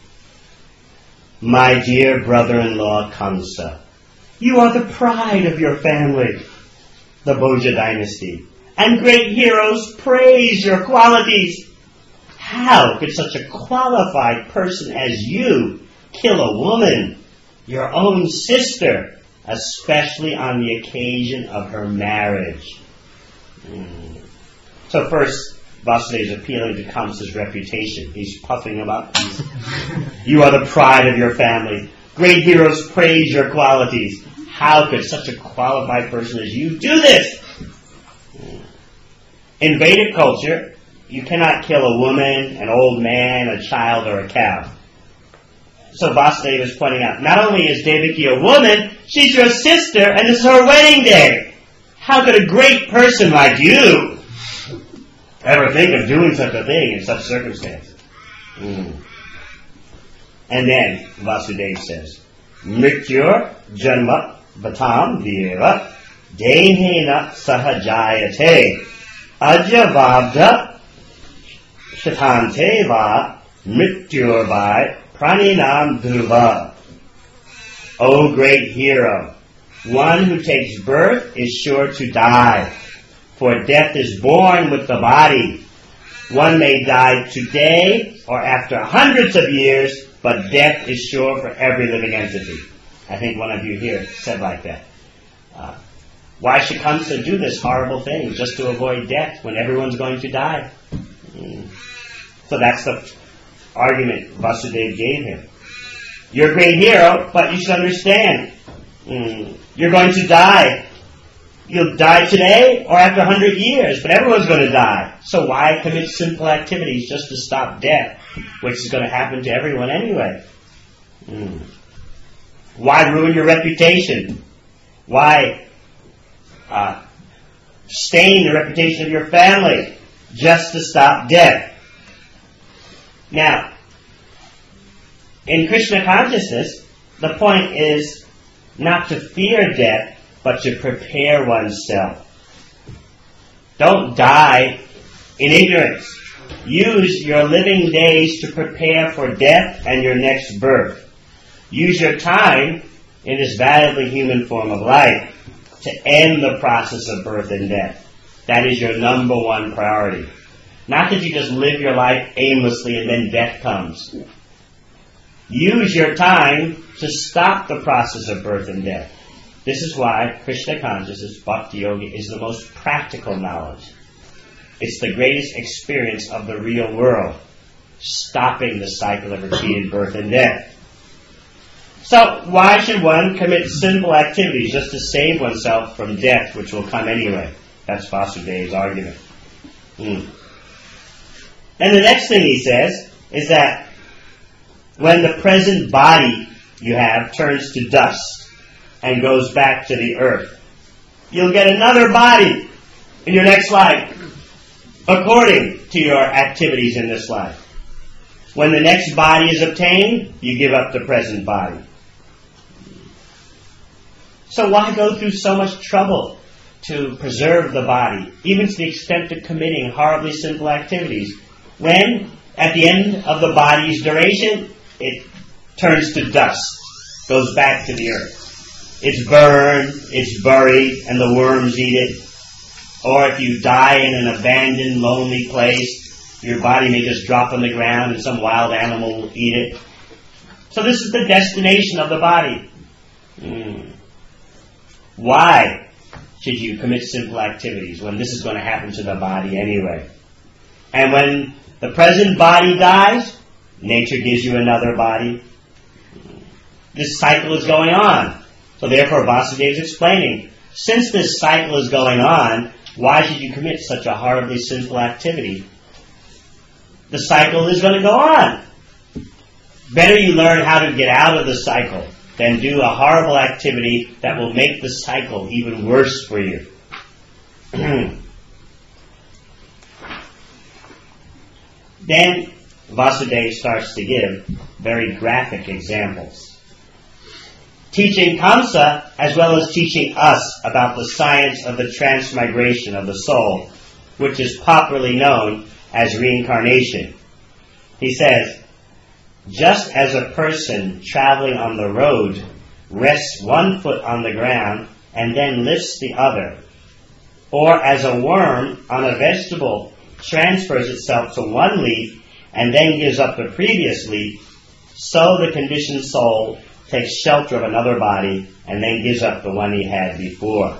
My dear brother-in-law Kamsa, you are the pride of your family, the Bhoja dynasty, and great heroes praise your qualities. How could such a qualified person as you kill a woman, your own sister, especially on the occasion of her marriage? Mm. So first, Vasudeva is appealing to Kamsa's reputation. He's puffing him up. You are the pride of your family. Great heroes praise your qualities. How could such a qualified person as you do this? Mm. In Vedic culture, you cannot kill a woman, an old man, a child, or a cow. So Vasudeva is pointing out, not only is Devaki a woman, she's your sister, and this is her wedding day. How could a great person like you ever think of doing such a thing in such circumstances? Mm. And then Vasudeva says, Mrityur janma vatam vieva dehena sahajayate ajavabda shatante va mrityur vai praninam dhruva. O great hero, one who takes birth is sure to die, for death is born with the body. One may die today or after hundreds of years, but death is sure for every living entity. I think one of you here said like that. Uh, why should Kamsa do this horrible thing just to avoid death when everyone's going to die? Mm. So that's the argument Vasudeva gave him. You're a great hero, but you should understand. Mm. You're going to die. You'll die today or after a hundred years, but everyone's going to die. So why commit simple activities just to stop death, which is going to happen to everyone anyway? Mm. Why ruin your reputation? Why uh, stain the reputation of your family just to stop death? Now, in Krishna consciousness, the point is not to fear death, but to prepare oneself. Don't die in ignorance. Use your living days to prepare for death and your next birth. Use your time in this valuable human form of life to end the process of birth and death. That is your number one priority. Not that you just live your life aimlessly and then death comes. Use your time to stop the process of birth and death. This is why Krishna consciousness, Bhakti Yoga, is the most practical knowledge. It's the greatest experience of the real world, stopping the cycle of repeated birth and death. So why should one commit sinful activities just to save oneself from death, which will come anyway? That's Vasudeva's argument. Hmm. And the next thing he says is that when the present body you have turns to dust and goes back to the earth, you'll get another body in your next life, according to your activities in this life. When the next body is obtained, you give up the present body. So why go through so much trouble to preserve the body, even to the extent of committing horribly sinful activities, when at the end of the body's duration, it turns to dust, goes back to the earth. It's burned, it's buried, and the worms eat it. Or if you die in an abandoned, lonely place, your body may just drop on the ground and some wild animal will eat it. So this is the destination of the body. Mm. Why should you commit sinful activities when this is going to happen to the body anyway? And when the present body dies, nature gives you another body. This cycle is going on. So therefore Vasudeva is explaining, since this cycle is going on, why should you commit such a horribly sinful activity? The cycle is going to go on. Better you learn how to get out of the cycle than do a horrible activity that will make the cycle even worse for you. Then Vasudeva starts to give very graphic examples, teaching Kamsa as well as teaching us about the science of the transmigration of the soul, which is popularly known as reincarnation. He says, just as a person traveling on the road rests one foot on the ground and then lifts the other, or as a worm on a vegetable transfers itself to one leaf and then gives up the previous leaf, so the conditioned soul takes shelter of another body and then gives up the one he had before.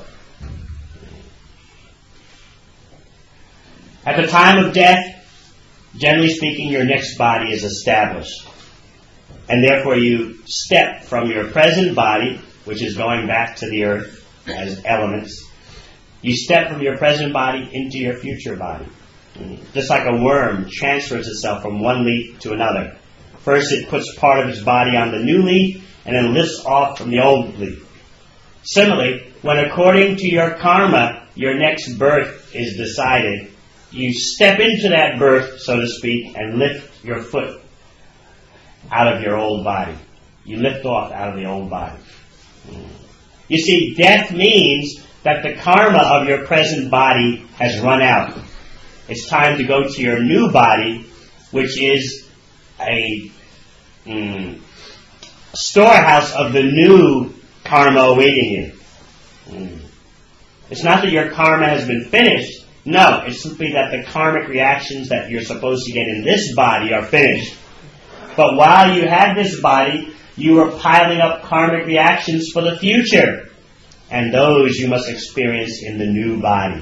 At the time of death, generally speaking, your next body is established. And therefore you step from your present body, which is going back to the earth as elements, you step from your present body into your future body. Just like a worm transfers itself from one leaf to another. First it puts part of its body on the new leaf and then lifts off from the old leaf. Similarly, when according to your karma, your next birth is decided, you step into that birth, so to speak, and lift your foot out of your old body. You lift off out of the old body. You see, death means that the karma of your present body has run out. It's time to go to your new body, which is a mm, storehouse of the new karma awaiting you. Mm. It's not that your karma has been finished. No, it's simply that the karmic reactions that you're supposed to get in this body are finished. But while you had this body, you were piling up karmic reactions for the future. And those you must experience in the new body.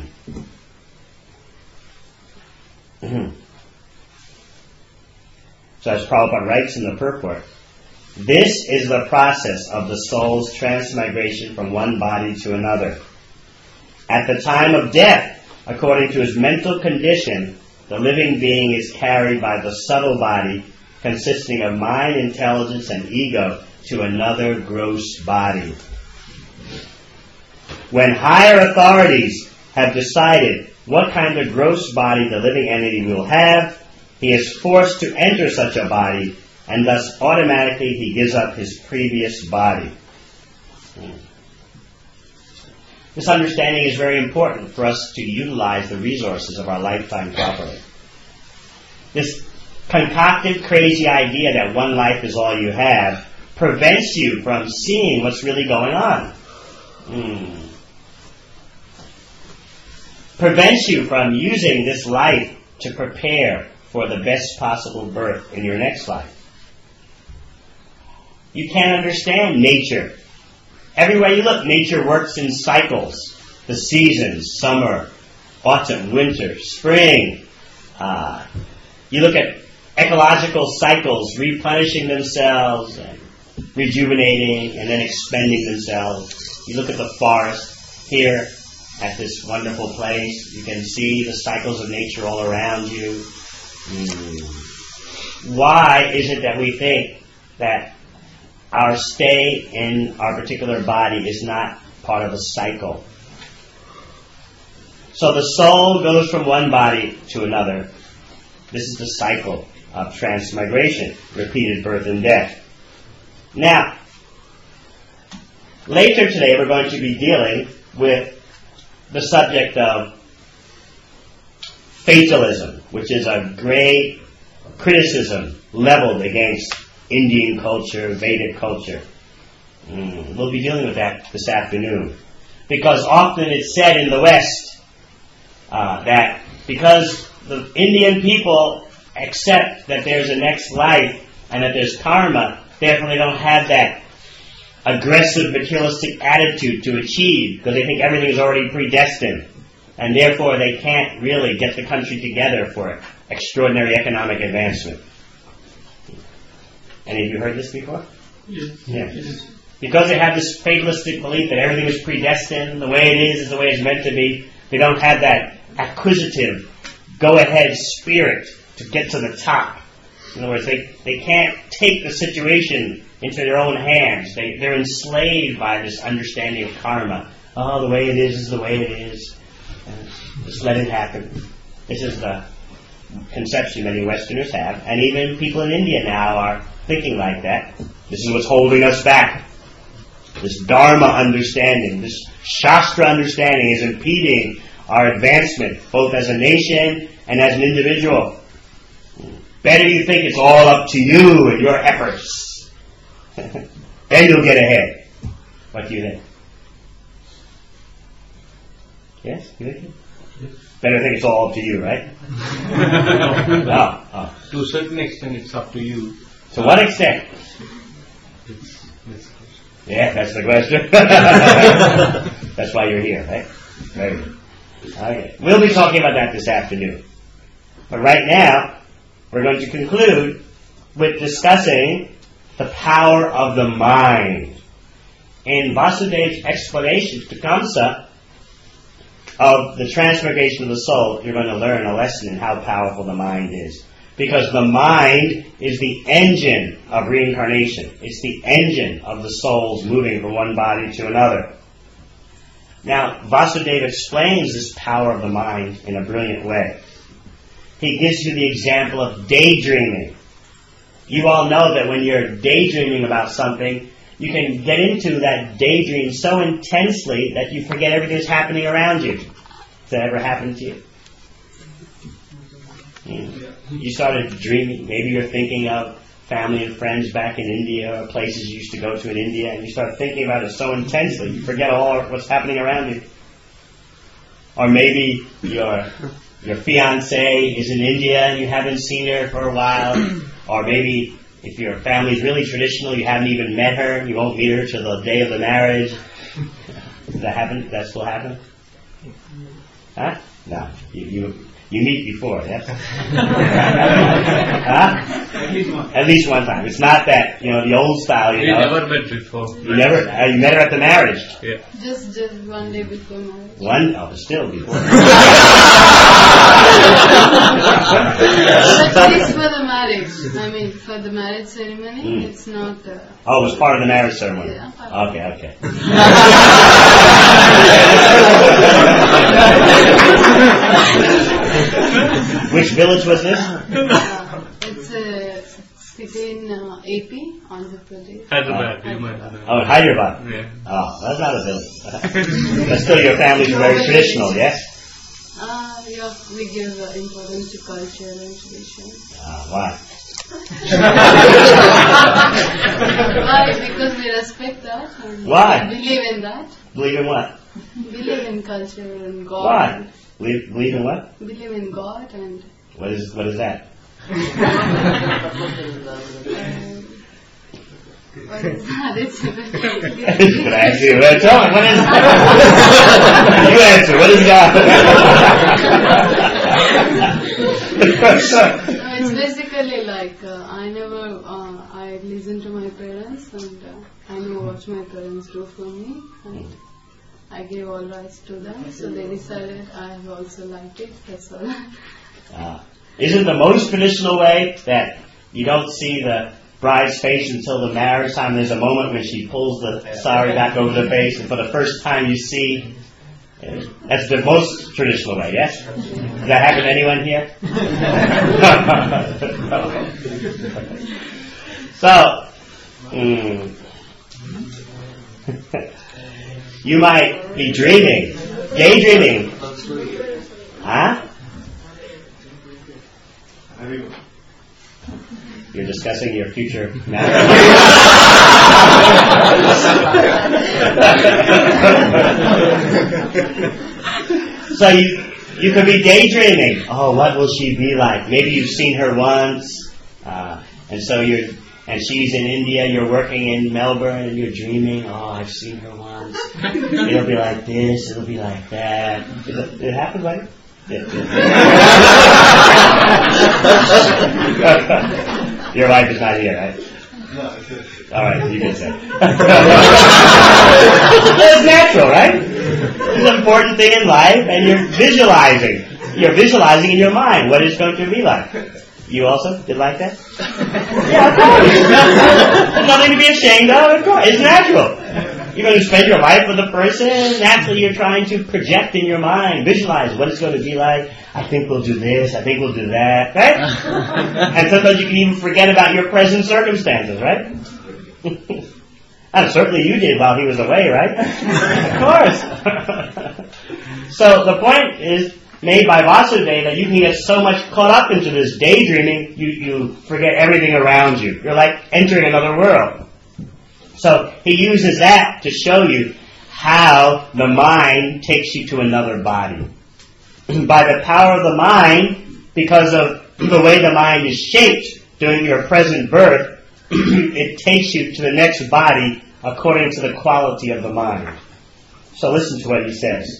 Mm-hmm. So as Prabhupada writes in the purport, this is the process of the soul's transmigration from one body to another. At the time of death, according to his mental condition, the living being is carried by the subtle body, consisting of mind, intelligence, and ego, to another gross body. When higher authorities have decided what kind of gross body the living entity will have, he is forced to enter such a body, and thus automatically he gives up his previous body. This understanding is very important for us to utilize the resources of our lifetime properly. This concocted, crazy idea that one life is all you have prevents you from seeing what's really going on. Hmm. Prevents you from using this life to prepare for the best possible birth in your next life. You can't understand nature. Everywhere you look, nature works in cycles. The seasons, summer, autumn, winter, spring. Uh, you look at ecological cycles replenishing themselves and rejuvenating and then expending themselves. You look at the forest here at this wonderful place. You can see the cycles of nature all around you. Mm. Why is it that we think that our stay in our particular body is not part of a cycle? So the soul goes from one body to another. This is the cycle of transmigration, repeated birth and death. Now, later today we're going to be dealing with the subject of fatalism, which is a great criticism leveled against Indian culture, Vedic culture. Mm, we'll be dealing with that this afternoon. Because often it's said in the West uh, that because the Indian people accept that there's a next life and that there's karma, therefore they don't have that aggressive, materialistic attitude to achieve because they think everything is already predestined. And therefore they can't really get the country together for extraordinary economic advancement. Any of you heard this before? Yes. Yeah. Yes. Because they have this fatalistic belief that everything is predestined, the way it is is the way it's meant to be, they don't have that acquisitive, go-ahead spirit to get to the top. In other words, they, they can't take the situation into their own hands. They, they're enslaved by this understanding of karma. Oh, the way it is is the way it is. And just let it happen. This is the conception many Westerners have. And even people in India now are thinking like that. This is what's holding us back. This Dharma understanding, this Shastra understanding is impeding our advancement, both as a nation and as an individual. Better you think it's all up to you and your efforts. Then you'll get ahead. What do you think? Yes? You think? Yes. Better think it's all up to you, right? oh, oh. To a certain extent, it's up to you. To what extent? It's, it's Yeah, that's the question. That's why you're here, right? Very good. Okay. We'll be talking about that this afternoon. But right now, we're going to conclude with discussing the power of the mind. In Vasudev's explanation to Kamsa of the transmigration of the soul, you're going to learn a lesson in how powerful the mind is. Because the mind is the engine of reincarnation. It's the engine of the souls moving from one body to another. Now, Vasudeva explains this power of the mind in a brilliant way. He gives you the example of daydreaming. You all know that when you're daydreaming about something, you can get into that daydream so intensely that you forget everything that's happening around you. Has that ever happened to you? Mm. You started dreaming, maybe you're thinking of family and friends back in India or places you used to go to in India, and you start thinking about it so intensely you forget all what's happening around you. Or maybe your your fiancée is in India and you haven't seen her for a while. Or maybe if your family's really traditional, you haven't even met her, you won't meet her till the day of the marriage. Does that happen? Does that still happen? Huh? No. You, you You meet before, yes? Huh? At least one. At least one time. It's not that, you know, the old style, you We know. never met before. You never, uh, you met her at the marriage. Yeah. Just, just one day before marriage. One? Oh, still before. At least for the marriage. I mean, for the marriage ceremony, Mm. it's not. Uh, Oh, it was part of the marriage ceremony. Yeah. Okay, okay. Which village was this? uh, it's a city in uh, A P, Andhra Pradesh. Hyderabad, you might know. Oh, in Hyderabad. Yeah. Oh, that's not a village. But still, your family's very traditional, yes? Uh, yeah, we give uh, importance to culture and tradition. Ah, why? Why? Because we respect that. And Why? We believe in that. Believe in what? Believe in culture and God. Why? Believe, believe in what? Believe in God and. What is what is that? Um, what is that? It's Could I ask you? Well, tell me, what is You answer. What is God? No, it's basically like uh, I never uh, I listen to my parents and uh, I know what my parents do for me and I gave all rights to them, so they decided I have also liked it. That's all. Uh, isn't the most traditional way that you don't see the bride's face until the marriage time? There's a moment when she pulls the sari back over the face, and for the first time you see. Uh, that's the most traditional way, yes? Does that happen to anyone here? So, mm, you might be dreaming, daydreaming. Huh? You're discussing your future marriage. So you you could be daydreaming. Oh, what will she be like? Maybe you've seen her once, uh, and so you're and she's in India, you're working in Melbourne, and you're dreaming, oh, I've seen her once. It'll be like this, it'll be like that. Did it, did it happen, right? Yeah, yeah. Your wife is not here, right? No, it's a- All right, you can say. It's natural, right? It's an important thing in life, and you're visualizing. You're visualizing in your mind what it's going to be like. You also did like that? Yeah, of course. There's nothing to be ashamed of. Of course, it's natural. You're going to spend your life with a person. Naturally, you're trying to project in your mind, visualize what it's going to be like. I think we'll do this. I think we'll do that. Right? And sometimes you can even forget about your present circumstances, right? And certainly you did while he was away, right? Of course. So the point is made by Vasudeva that you can get so much caught up into this daydreaming, you, you forget everything around you. You're like entering another world. So he uses that to show you how the mind takes you to another body. By the power of the mind, because of the way the mind is shaped during your present birth, it takes you to the next body according to the quality of the mind. So listen to what he says.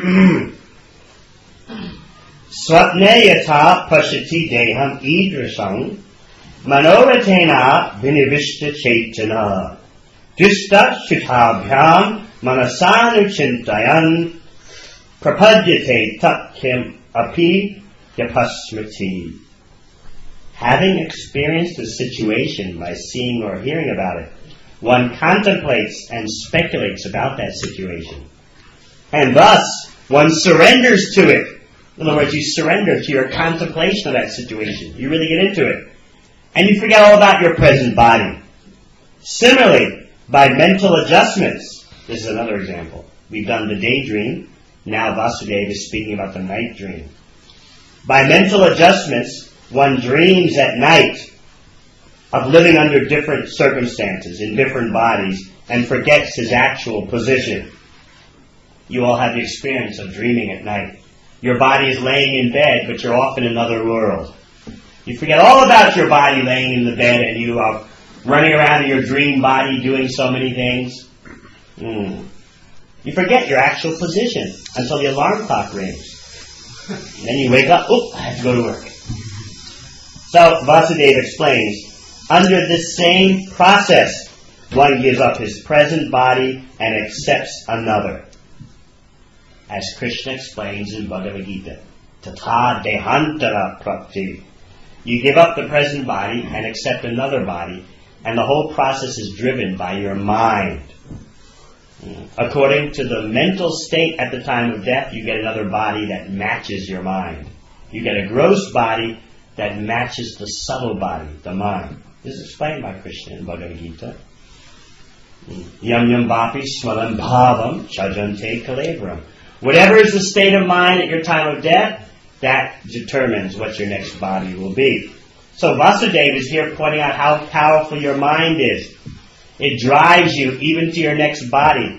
Swapne yatha pashati deham idrasam manoratena vinivishta chaitana dista shuthabhyam manasanuchintayan prapadyate takyam api yapasmati. Having experienced a situation by seeing or hearing about it, one contemplates and speculates about that situation. And thus, one surrenders to it. In other words, you surrender to your contemplation of that situation. You really get into it. And you forget all about your present body. Similarly, by mental adjustments, this is another example. We've done the daydream. Now Vasudeva is speaking about the night dream. By mental adjustments, one dreams at night of living under different circumstances, in different bodies, and forgets his actual position. You all have the experience of dreaming at night. Your body is laying in bed, but you're off in another world. You forget all about your body laying in the bed, and you are running around in your dream body doing so many things. Mm. You forget your actual position until the alarm clock rings. And then you wake up, oh, I have to go to work. So Vasudeva explains, under this same process, one gives up his present body and accepts another. As Krishna explains in Bhagavad Gita, Tata dehantara prapti. You give up the present body and accept another body, and the whole process is driven by your mind. According to the mental state at the time of death, you get another body that matches your mind. You get a gross body that matches the subtle body, the mind. This is explained by Krishna in Bhagavad Gita. Yam yam vapi smalam bhavam chajante kalebram. Whatever is the state of mind at your time of death, that determines what your next body will be. So Vasudeva is here pointing out how powerful your mind is. It drives you even to your next body.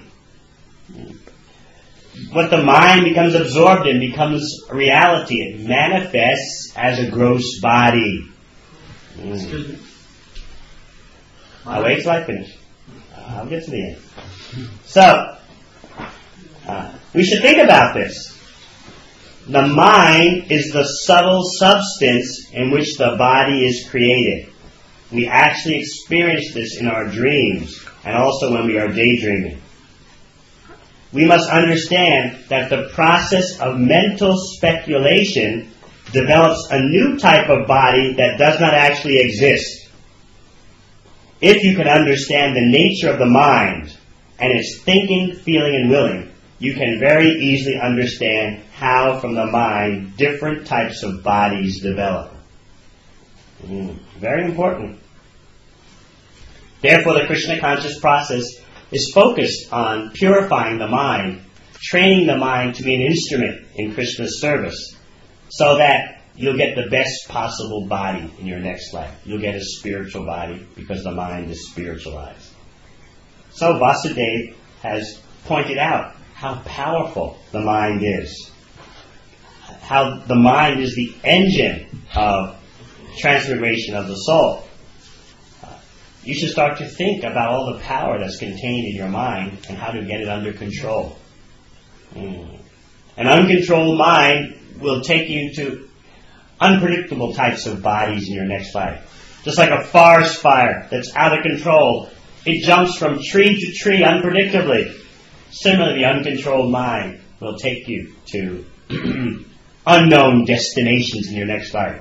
What the mind becomes absorbed in becomes reality. It manifests as a gross body. Mm. I'll wait till I finish. I'll get to the end. So, uh, we should think about this. The mind is the subtle substance in which the body is created. We actually experience this in our dreams and also when we are daydreaming. We must understand that the process of mental speculation develops a new type of body that does not actually exist. If you can understand the nature of the mind and its thinking, feeling, and willing, you can very easily understand how from the mind different types of bodies develop. Mm, very important. Therefore, the Krishna conscious process is focused on purifying the mind, training the mind to be an instrument in Krishna's service, so that you'll get the best possible body in your next life. You'll get a spiritual body because the mind is spiritualized. So Vasudeva has pointed out how powerful the mind is, how the mind is the engine of transmigration of the soul. you should start to think about all the power that's contained in your mind and how to get it under control. Mm. An uncontrolled mind will take you to unpredictable types of bodies in your next life. Just like a forest fire that's out of control. It jumps from tree to tree unpredictably. Similarly, the uncontrolled mind will take you to unknown destinations in your next life.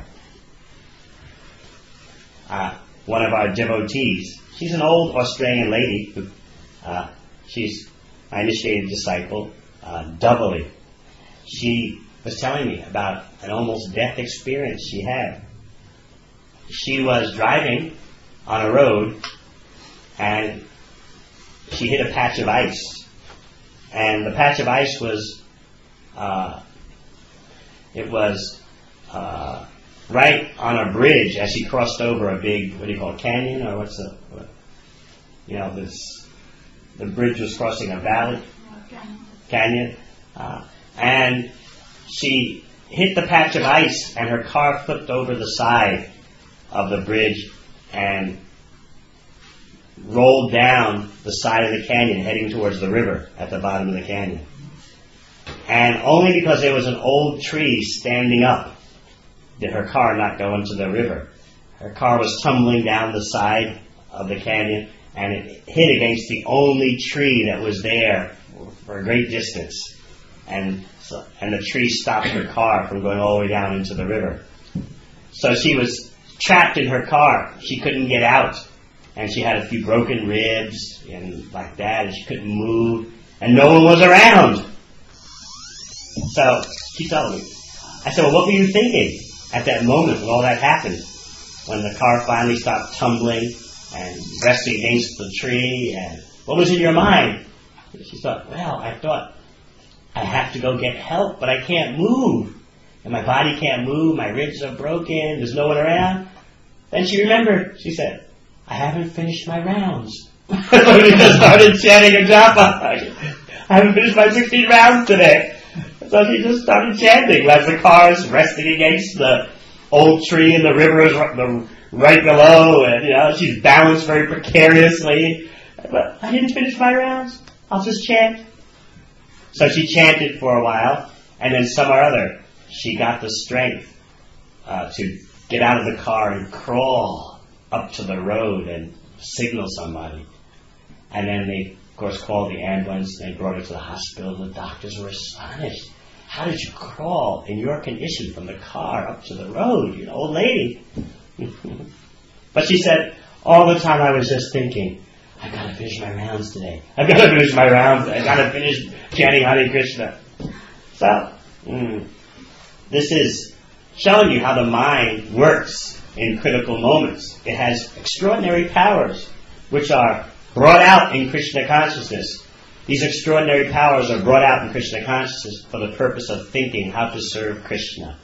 Uh, one of our devotees, she's an old Australian lady. Who, uh, she's my initiated disciple, uh, doubly. She was telling me about an almost death experience she had. She was driving on a road and she hit a patch of ice. And the patch of ice was, uh, it was uh, right on a bridge as she crossed over a big, what do you call it, canyon, or what's the, what, you know, this, the bridge was crossing a valley, canyon, uh, and she hit the patch of ice and her car flipped over the side of the bridge and rolled down the side of the canyon heading towards the river at the bottom of the canyon. And only because there was an old tree standing up did her car not go into the river. Her car was tumbling down the side of the canyon and it hit against the only tree that was there for a great distance. And so, and the tree stopped her car from going all the way down into the river. So she was trapped in her car. She couldn't get out. And she had a few broken ribs and like that, and she couldn't move. And no one was around. So she told me. I said, well, what were you thinking at that moment when all that happened? When the car finally stopped tumbling and resting against the tree, and what was in your mind? She thought, well, I thought, I have to go get help, but I can't move. And my body can't move, my ribs are broken, there's no one around. Then she remembered, she said, I haven't finished my rounds. So she just started chanting a japa. I haven't finished my sixteen rounds today. So she just started chanting as the car is resting against the old tree and the river is right below, and you know, she's balanced very precariously. But I didn't finish my rounds. I'll just chant. So she chanted for a while, and then some or other, she got the strength uh, to get out of the car and crawl up to the road and signal somebody. And then they, of course, called the ambulance, and they brought her to the hospital. The doctors were astonished. How did you crawl in your condition from the car up to the road, you know, old lady? But she said, all the time I was just thinking, I've got to finish my rounds today. I've got to finish my rounds. I've got to finish chanting Hare Krishna. So, mm, this is showing you how the mind works in critical moments. It has extraordinary powers, which are brought out in Krishna consciousness. These extraordinary powers are brought out in Krishna consciousness for the purpose of thinking how to serve Krishna.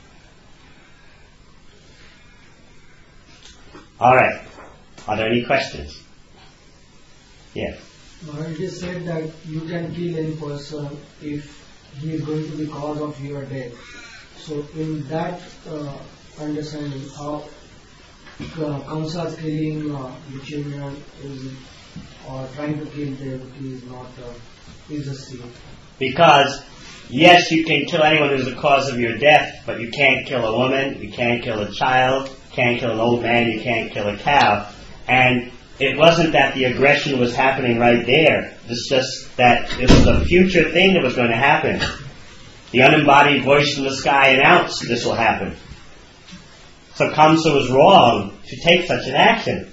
All right. Are there any questions? Yes. Uh, it is said that you can kill any person if he is going to be cause of your death. So in that uh, understanding, how uh, Kamsa's killing uh, the children is, or trying to kill Devaki is not uh, is a sin. Because yes, you can kill anyone who's the cause of your death, but you can't kill a woman, you can't kill a child, you can't kill an old man, you can't kill a cow. And it wasn't that the aggression was happening right there. It's just that it was a future thing that was going to happen. The unembodied voice in the sky announced this will happen. So Kamsa was wrong to take such an action.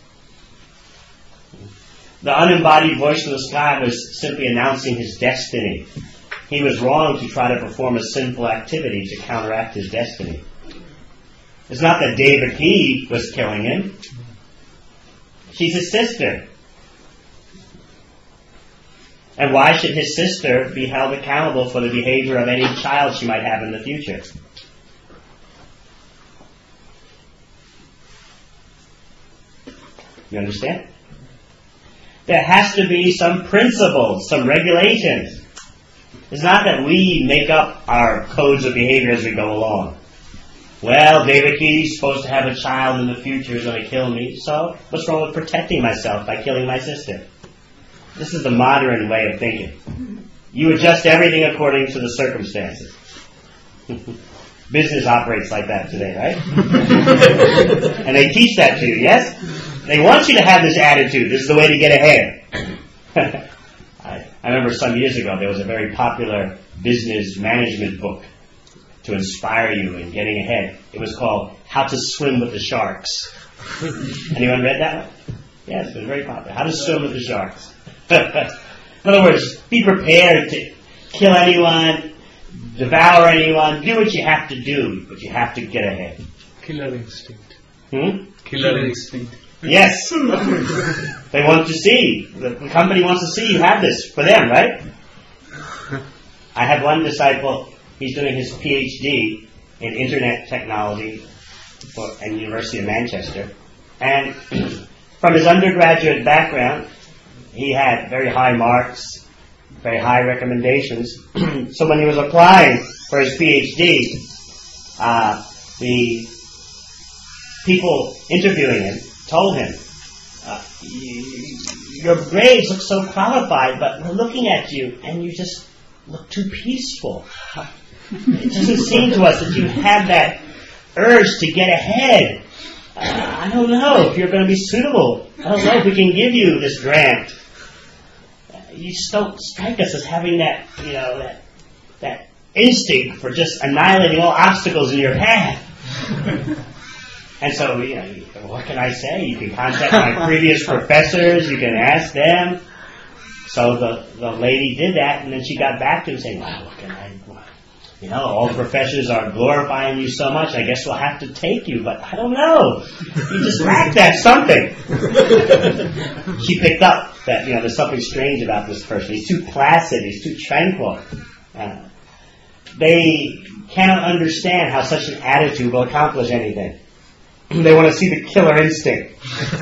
The unembodied voice in the sky was simply announcing his destiny. He was wrong to try to perform a sinful activity to counteract his destiny. It's not that Devaki was killing him. She's his sister. And why should his sister be held accountable for the behavior of any child she might have in the future? You understand? There has to be some principles, some regulations. It's not that we make up our codes of behavior as we go along. Well, Devaki's supposed to have a child in the future who's going to kill me, so what's wrong with protecting myself by killing my sister? This is the modern way of thinking. You adjust everything according to the circumstances. Business operates like that today, right? And they teach that to you, yes? They want you to have this attitude. This is the way to get ahead. I, I remember some years ago there was a very popular business management book to inspire you in getting ahead. It was called How to Swim with the Sharks. Anyone read that one? Yes, it was very popular. How to Swim with the Sharks. In other words, be prepared to kill anyone, devour anyone, do what you have to do, but you have to get ahead. Killer instinct. Hmm? Killer instinct. Yes. They want to see. The, the company wants to see you have this for them, right? I had one disciple, he's doing his P H D in Internet Technology for, at the University of Manchester. And from his undergraduate background, he had very high marks, very high recommendations. So when he was applying for his P H D, uh, the people interviewing him told him, uh, your grades look so qualified, but we're looking at you and you just look too peaceful. It doesn't seem to us that you have that urge to get ahead. Uh, I don't know if you're going to be suitable. I don't know if we can give you this grant. Uh, you just don't strike us as having that, you know, that that instinct for just annihilating all obstacles in your path. And so, you know, what can I say? You can contact my previous professors. You can ask them. So the the lady did that, and then she got back to him saying, "Wow, what can I? You know, all professors are glorifying you so much. I guess we'll have to take you, but I don't know. You just lack that something." She picked up that, you know, there's something strange about this person. He's too placid. He's too tranquil. Uh, they cannot understand how such an attitude will accomplish anything. They want to see the killer instinct.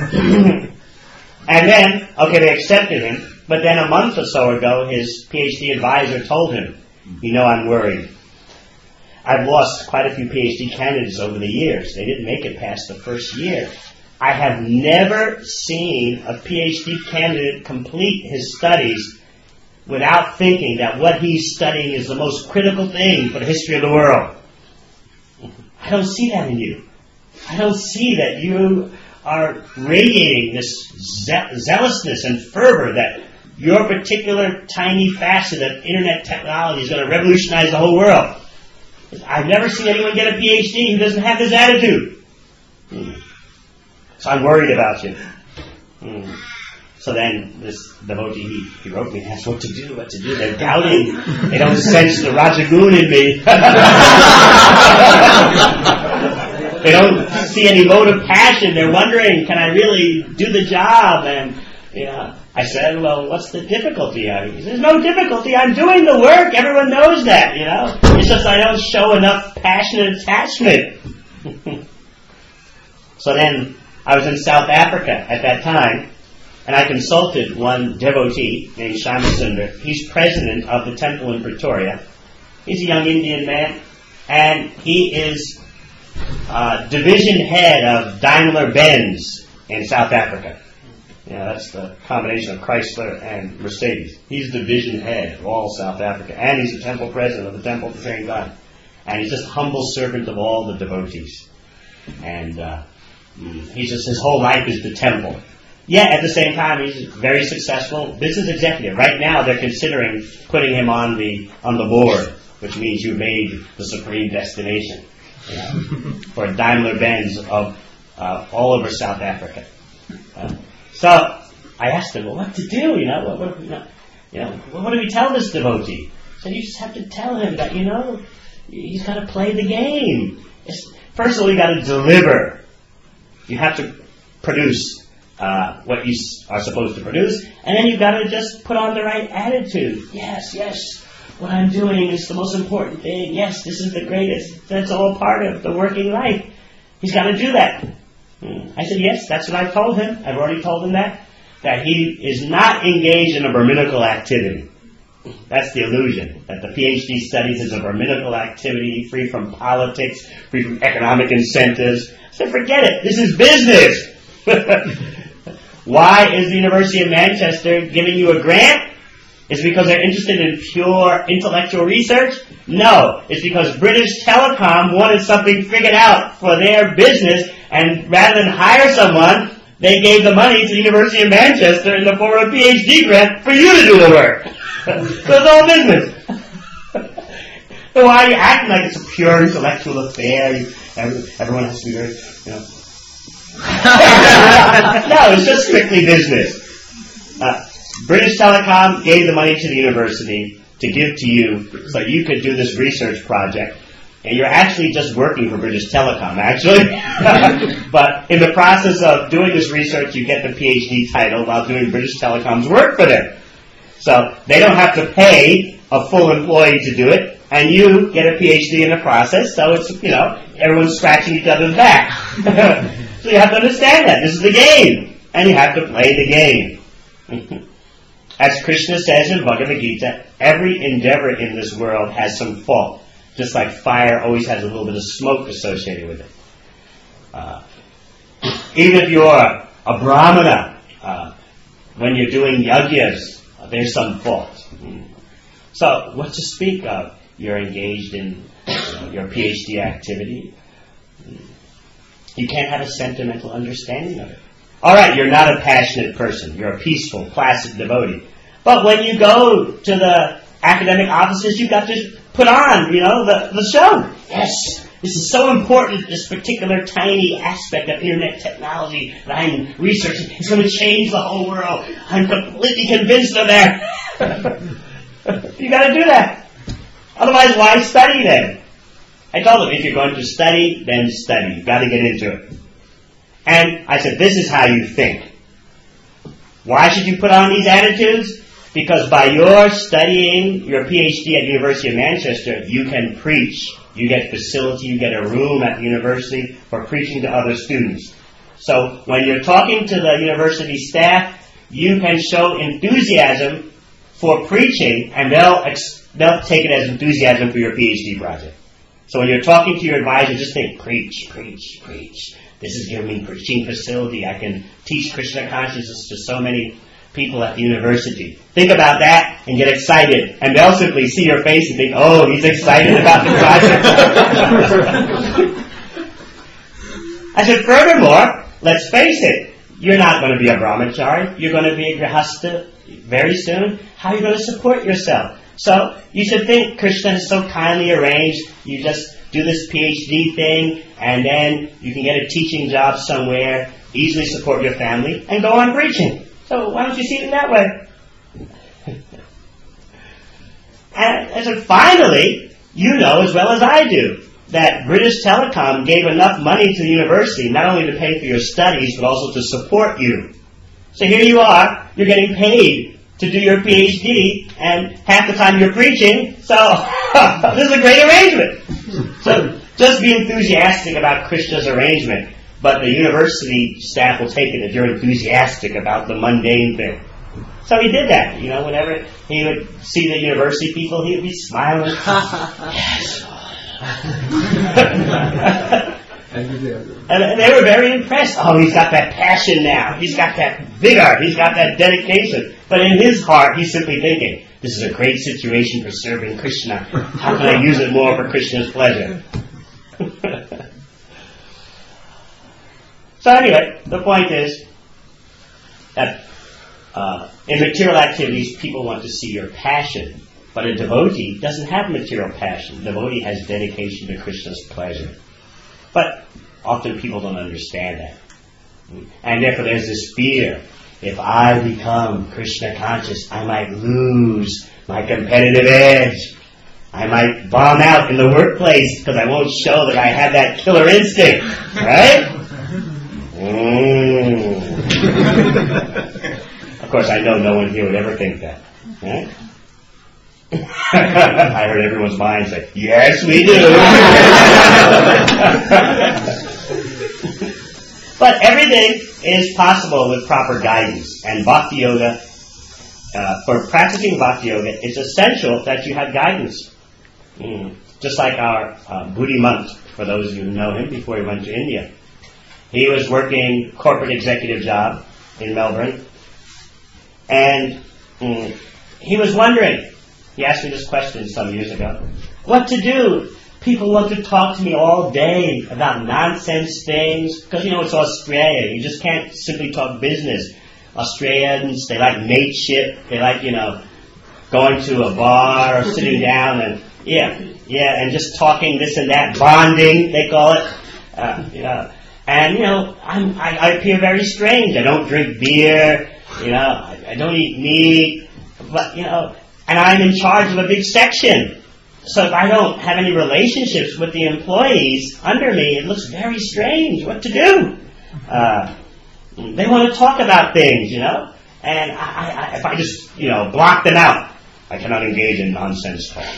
And then, okay, they accepted him, but then a month or so ago, his P H D advisor told him, "You know, I'm worried. I've lost quite a few P H D candidates over the years. They didn't make it past the first year. I have never seen a P H D candidate complete his studies without thinking that what he's studying is the most critical thing for the history of the world. I don't see that in you. I don't see that you are radiating this ze- zealousness and fervor that your particular tiny facet of internet technology is going to revolutionize the whole world. I've never seen anyone get a P H D who doesn't have this attitude. Hmm. So I'm worried about you." Hmm. So then this devotee, he, he wrote me and asked what to do, what to do. They're doubting. They don't sense the Rajagun in me. They don't see any mode of passion. They're wondering, can I really do the job? And, you know, I said, well, what's the difficulty? He says, there's no difficulty. I'm doing the work. Everyone knows that, you know. It's just I don't show enough passion and attachment. So then I was in South Africa at that time, and I consulted one devotee named Shamasundar. He's president of the temple in Pretoria. He's a young Indian man, and he is uh, division head of Daimler-Benz in South Africa. Yeah, that's the combination of Chrysler and Mercedes. He's division head of all South Africa, and he's the temple president of the temple at the same time. And he's just a humble servant of all the devotees. And uh, he's just, his whole life is the temple. Yet, at the same time, he's a very successful business executive. Right now, they're considering putting him on the on the board, which means you made the supreme destination, you know, for Daimler-Benz of uh, all over South Africa. Uh, so I asked him, well, what to do? You know, what, what, you know, you know, what do we tell this devotee? I said, you just have to tell him that, you know, he's got to play the game. It's, first of all, you got to deliver. You have to produce uh, what you are supposed to produce, and then you've got to just put on the right attitude. Yes, yes, what I'm doing is the most important thing. Yes, this is the greatest. That's all part of the working life. He's got to do that. I said, yes, that's what I've told him. I've already told him that. That he is not engaged in a Brahminical activity. That's the illusion, that the PhD studies is a brahminical activity, free from politics, free from economic incentives. So forget it. This is business. Why is the University of Manchester giving you a grant? Is it because they're interested in pure intellectual research? No. It's because British Telecom wanted something figured out for their business, and rather than hire someone, they gave the money to the University of Manchester in the form of a PhD grant for you to do the work. So it's all business. So why are you acting like it's a pure intellectual affair? You, every, everyone has to be very, you know. No, it's just strictly business. Uh, British Telecom gave the money to the university to give to you so you could do this research project. And you're actually just working for British Telecom, actually. But in the process of doing this research, you get the PhD title while doing British Telecom's work for them. So they don't have to pay a full employee to do it, and you get a PhD in the process, so it's, you know, everyone's scratching each other's back. So you have to understand that. This is the game, and you have to play the game. As Krishna says in Bhagavad Gita, every endeavor in this world has some fault. Just like fire always has a little bit of smoke associated with it. Uh, even if you're a, a brahmana, uh, when you're doing yajnas, uh, there's some fault. Mm. So, what to speak of? You're engaged in you know, your PhD activity. Mm. You can't have a sentimental understanding of it. All right, you're not a passionate person. You're a peaceful, placid devotee. But when you go to the academic offices, you've got to put on, you know, the, the show. Yes, this is so important, this particular tiny aspect of internet technology that I'm researching. It's going to change the whole world. I'm completely convinced of that. You got to do that. Otherwise, why study then? I told them, if you're going to study, then study. You've got to get into it. And I said, this is how you think. Why should you put on these attitudes? Because by your studying your PhD at the University of Manchester, you can preach. You get facility, you get a room at the university for preaching to other students. So when you're talking to the university staff, you can show enthusiasm for preaching, and they'll ex- they'll take it as enthusiasm for your PhD project. So when you're talking to your advisor, just think, preach, preach, preach. This is giving me preaching facility. I can teach Krishna consciousness to so many people at the university. Think about that and get excited. And they'll simply see your face and think, oh, he's excited about the project. I said, furthermore, let's face it, you're not going to be a brahmachari. You're going to be a grihastha very soon. How are you going to support yourself? So you should think Krishna is so kindly arranged. You just do this PhD thing, and then you can get a teaching job somewhere, easily support your family, and go on preaching. So why don't you see it in that way? And I said, finally, you know as well as I do that British Telecom gave enough money to the university not only to pay for your studies, but also to support you. So here you are, you're getting paid to do your PhD, and half the time you're preaching, so this is a great arrangement. So just be enthusiastic about Krishna's arrangement. But the university staff will take it if you're enthusiastic about the mundane thing. So he did that. You know, whenever he would see the university people, he would be smiling. Yes. And they were very impressed. Oh, he's got that passion now. He's got that vigor. He's got that dedication. But in his heart, he's simply thinking, this is a great situation for serving Krishna. How can I use it more for Krishna's pleasure? So anyway, the point is that uh, in material activities, people want to see your passion. But a devotee doesn't have material passion. A devotee has dedication to Krishna's pleasure. But often people don't understand that. And therefore there's this fear. If I become Krishna conscious, I might lose my competitive edge. I might bomb out in the workplace because I won't show that I have that killer instinct. Right? Mm. Of course, I know no one here would ever think that. Right? I heard everyone's mind say, yes, we do. But everything is possible with proper guidance. And Bhakti Yoga uh, for practicing Bhakti Yoga, it's essential that you have guidance. Mm. Just like our uh, Buddhi monk, for those of you who know him, before he went to India. He was working corporate executive job in Melbourne, and mm, he was wondering, he asked me this question some years ago, what to do? People want to talk to me all day about nonsense things, because you know it's Australia, you just can't simply talk business. Australians, they like mateship, they like, you know, going to a bar or sitting down and, yeah, yeah, and just talking this and that, bonding, they call it, uh, you know. And, you know, I'm, I, I appear very strange. I don't drink beer, you know, I, I don't eat meat, but, you know, and I'm in charge of a big section. So if I don't have any relationships with the employees under me, it looks very strange. What to do? Uh, they want to talk about things, you know, and I, I, if I just, you know, block them out, I cannot engage in nonsense talk.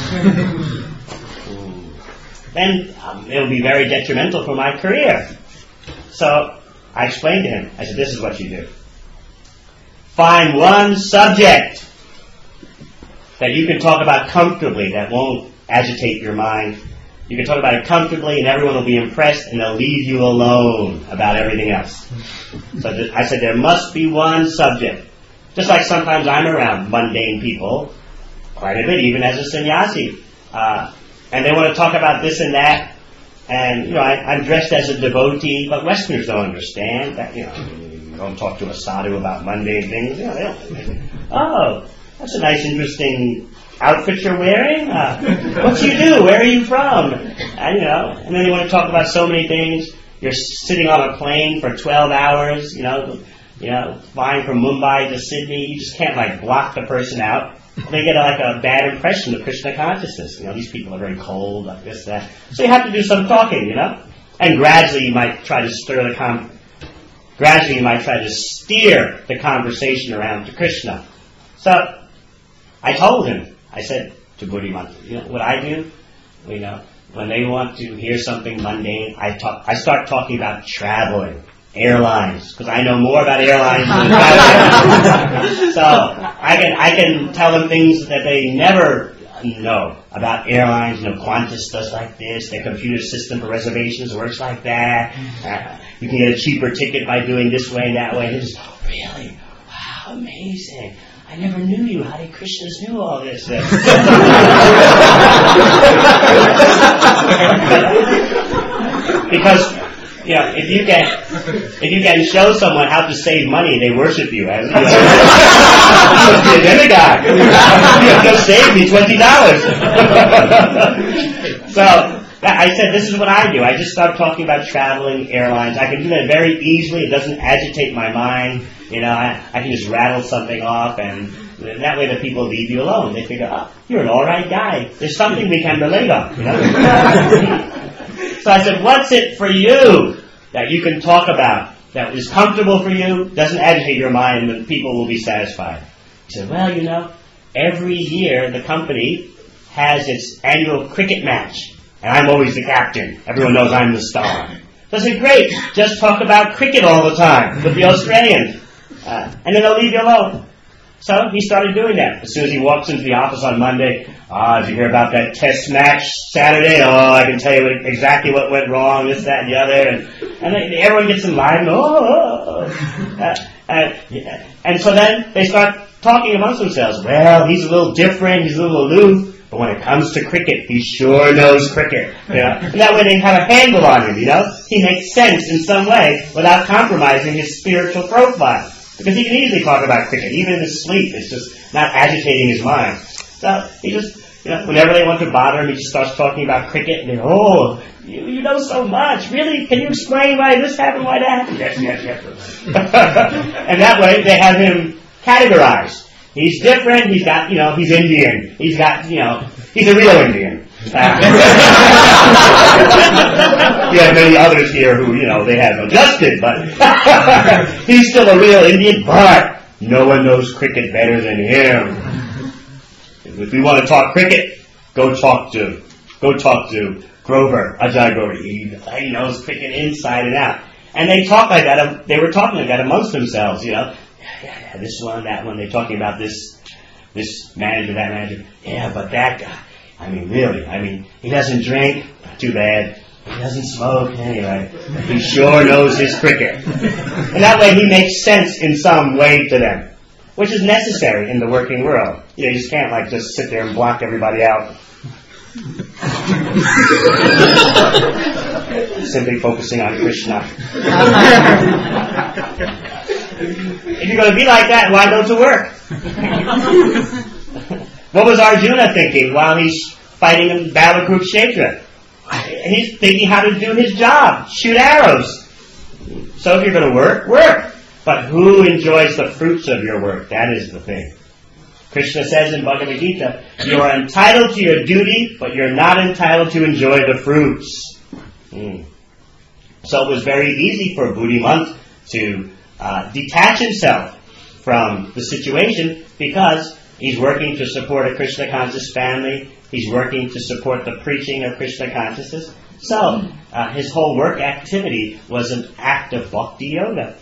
Then um, it will be very detrimental for my career. So I explained to him, I said, this is what you do. Find one subject that you can talk about comfortably, that won't agitate your mind. You can talk about it comfortably and everyone will be impressed and they'll leave you alone about everything else. So th- I said there must be one subject. Just like sometimes I'm around mundane people, quite a bit, even as a sannyasi. Uh, and they want to talk about this and that. And, you know, I, I'm dressed as a devotee, but Westerners don't understand that, you know, you don't talk to a sadhu about mundane things. You know, they don't. Oh, that's a nice, interesting outfit you're wearing. Uh, what do you do? Where are you from? And, you know, and then they want to talk about so many things. You're sitting on a plane for twelve hours, you know, you know, flying from Mumbai to Sydney. You just can't, like, block the person out. They get, like, a bad impression of Krishna consciousness. You know, these people are very cold, like this, that. So you have to do some talking, you know. And gradually you might try to stir the con- gradually you might try to steer the conversation around to Krishna. So I told him, I said to Buddhimanta, you know what I do? You know, when they want to hear something mundane, I talk. I start talking about traveling, airlines, because I know more about airlines than traveling. So I can I can tell them things that they never know about airlines. You know, Qantas does like this. Their computer system for reservations works like that. Uh, you can get a cheaper ticket by doing this way and that way. And they just, oh, really? Wow, amazing. I never knew you. Hare Krishnas knew all this. Because, you know, if you can, if you can show someone how to save money, they worship you as you know, you're a demigod. You have just saved me twenty dollars. So I said, this is what I do. I just start talking about traveling, airlines. I can do that very easily. It doesn't agitate my mind. You know, I, I can just rattle something off, and that way the people leave you alone. They figure, oh, you're an all right guy. There's something we can relate on. You know? So I said, what's it for you that you can talk about that is comfortable for you, doesn't agitate your mind, and people will be satisfied? He said, well, you know, every year the company has its annual cricket match, and I'm always the captain. Everyone knows I'm the star. So I said, great, just talk about cricket all the time with the Australians, uh, and then they'll leave you alone. So he started doing that. As soon as he walks into the office on Monday, ah, did you hear about that test match Saturday? Oh, I can tell you what, exactly what went wrong, this, that, and the other. And, and they, everyone gets enlivened. Oh, oh, oh. Uh, uh, yeah. And so then they start talking amongst themselves. Well, he's a little different, he's a little aloof, but when it comes to cricket, he sure knows cricket. You know? And that way they have a handle on him, you know? He makes sense in some way without compromising his spiritual profile. Because he can easily talk about cricket, even in his sleep. It's just not agitating his mind. So he just, you know, whenever they want to bother him, he just starts talking about cricket. And they go, oh, you, you know so much. Really? Can you explain why this happened, why that happened? Yes, yes, yes. And that way they have him categorized. He's different. He's got, you know, he's Indian. He's got, you know, he's a real Indian. Uh, you have many others here who, you know, they have adjusted, but he's still a real Indian, but no one knows cricket better than him. If we want to talk cricket, go talk to, go talk to Grover, Ajay Grover. He, he knows cricket inside and out. And they talk like that, they were talking like that amongst themselves, you know. yeah, yeah, this one, that one, they're talking about this, this manager, that manager. Yeah, but that guy, I mean, really, I mean, he doesn't drink, too bad. He doesn't smoke, anyway. He sure knows his cricket. And that way he makes sense in some way to them, which is necessary in the working world. You know, you just can't like just sit there and block everybody out. Simply focusing on Krishna. If you're going to be like that, why go to work? What was Arjuna thinking while he's fighting in battle group Kshetra? He's thinking how to do his job, shoot arrows. So if you're going to work, work. But who enjoys the fruits of your work? That is the thing. Krishna says in Bhagavad Gita, you are entitled to your duty, but you're not entitled to enjoy the fruits. Mm. So it was very easy for Buddhimant to uh, detach himself from the situation because he's working to support a Krishna conscious family. He's working to support the preaching of Krishna consciousness. So uh, his whole work activity was an act of bhakti yoga.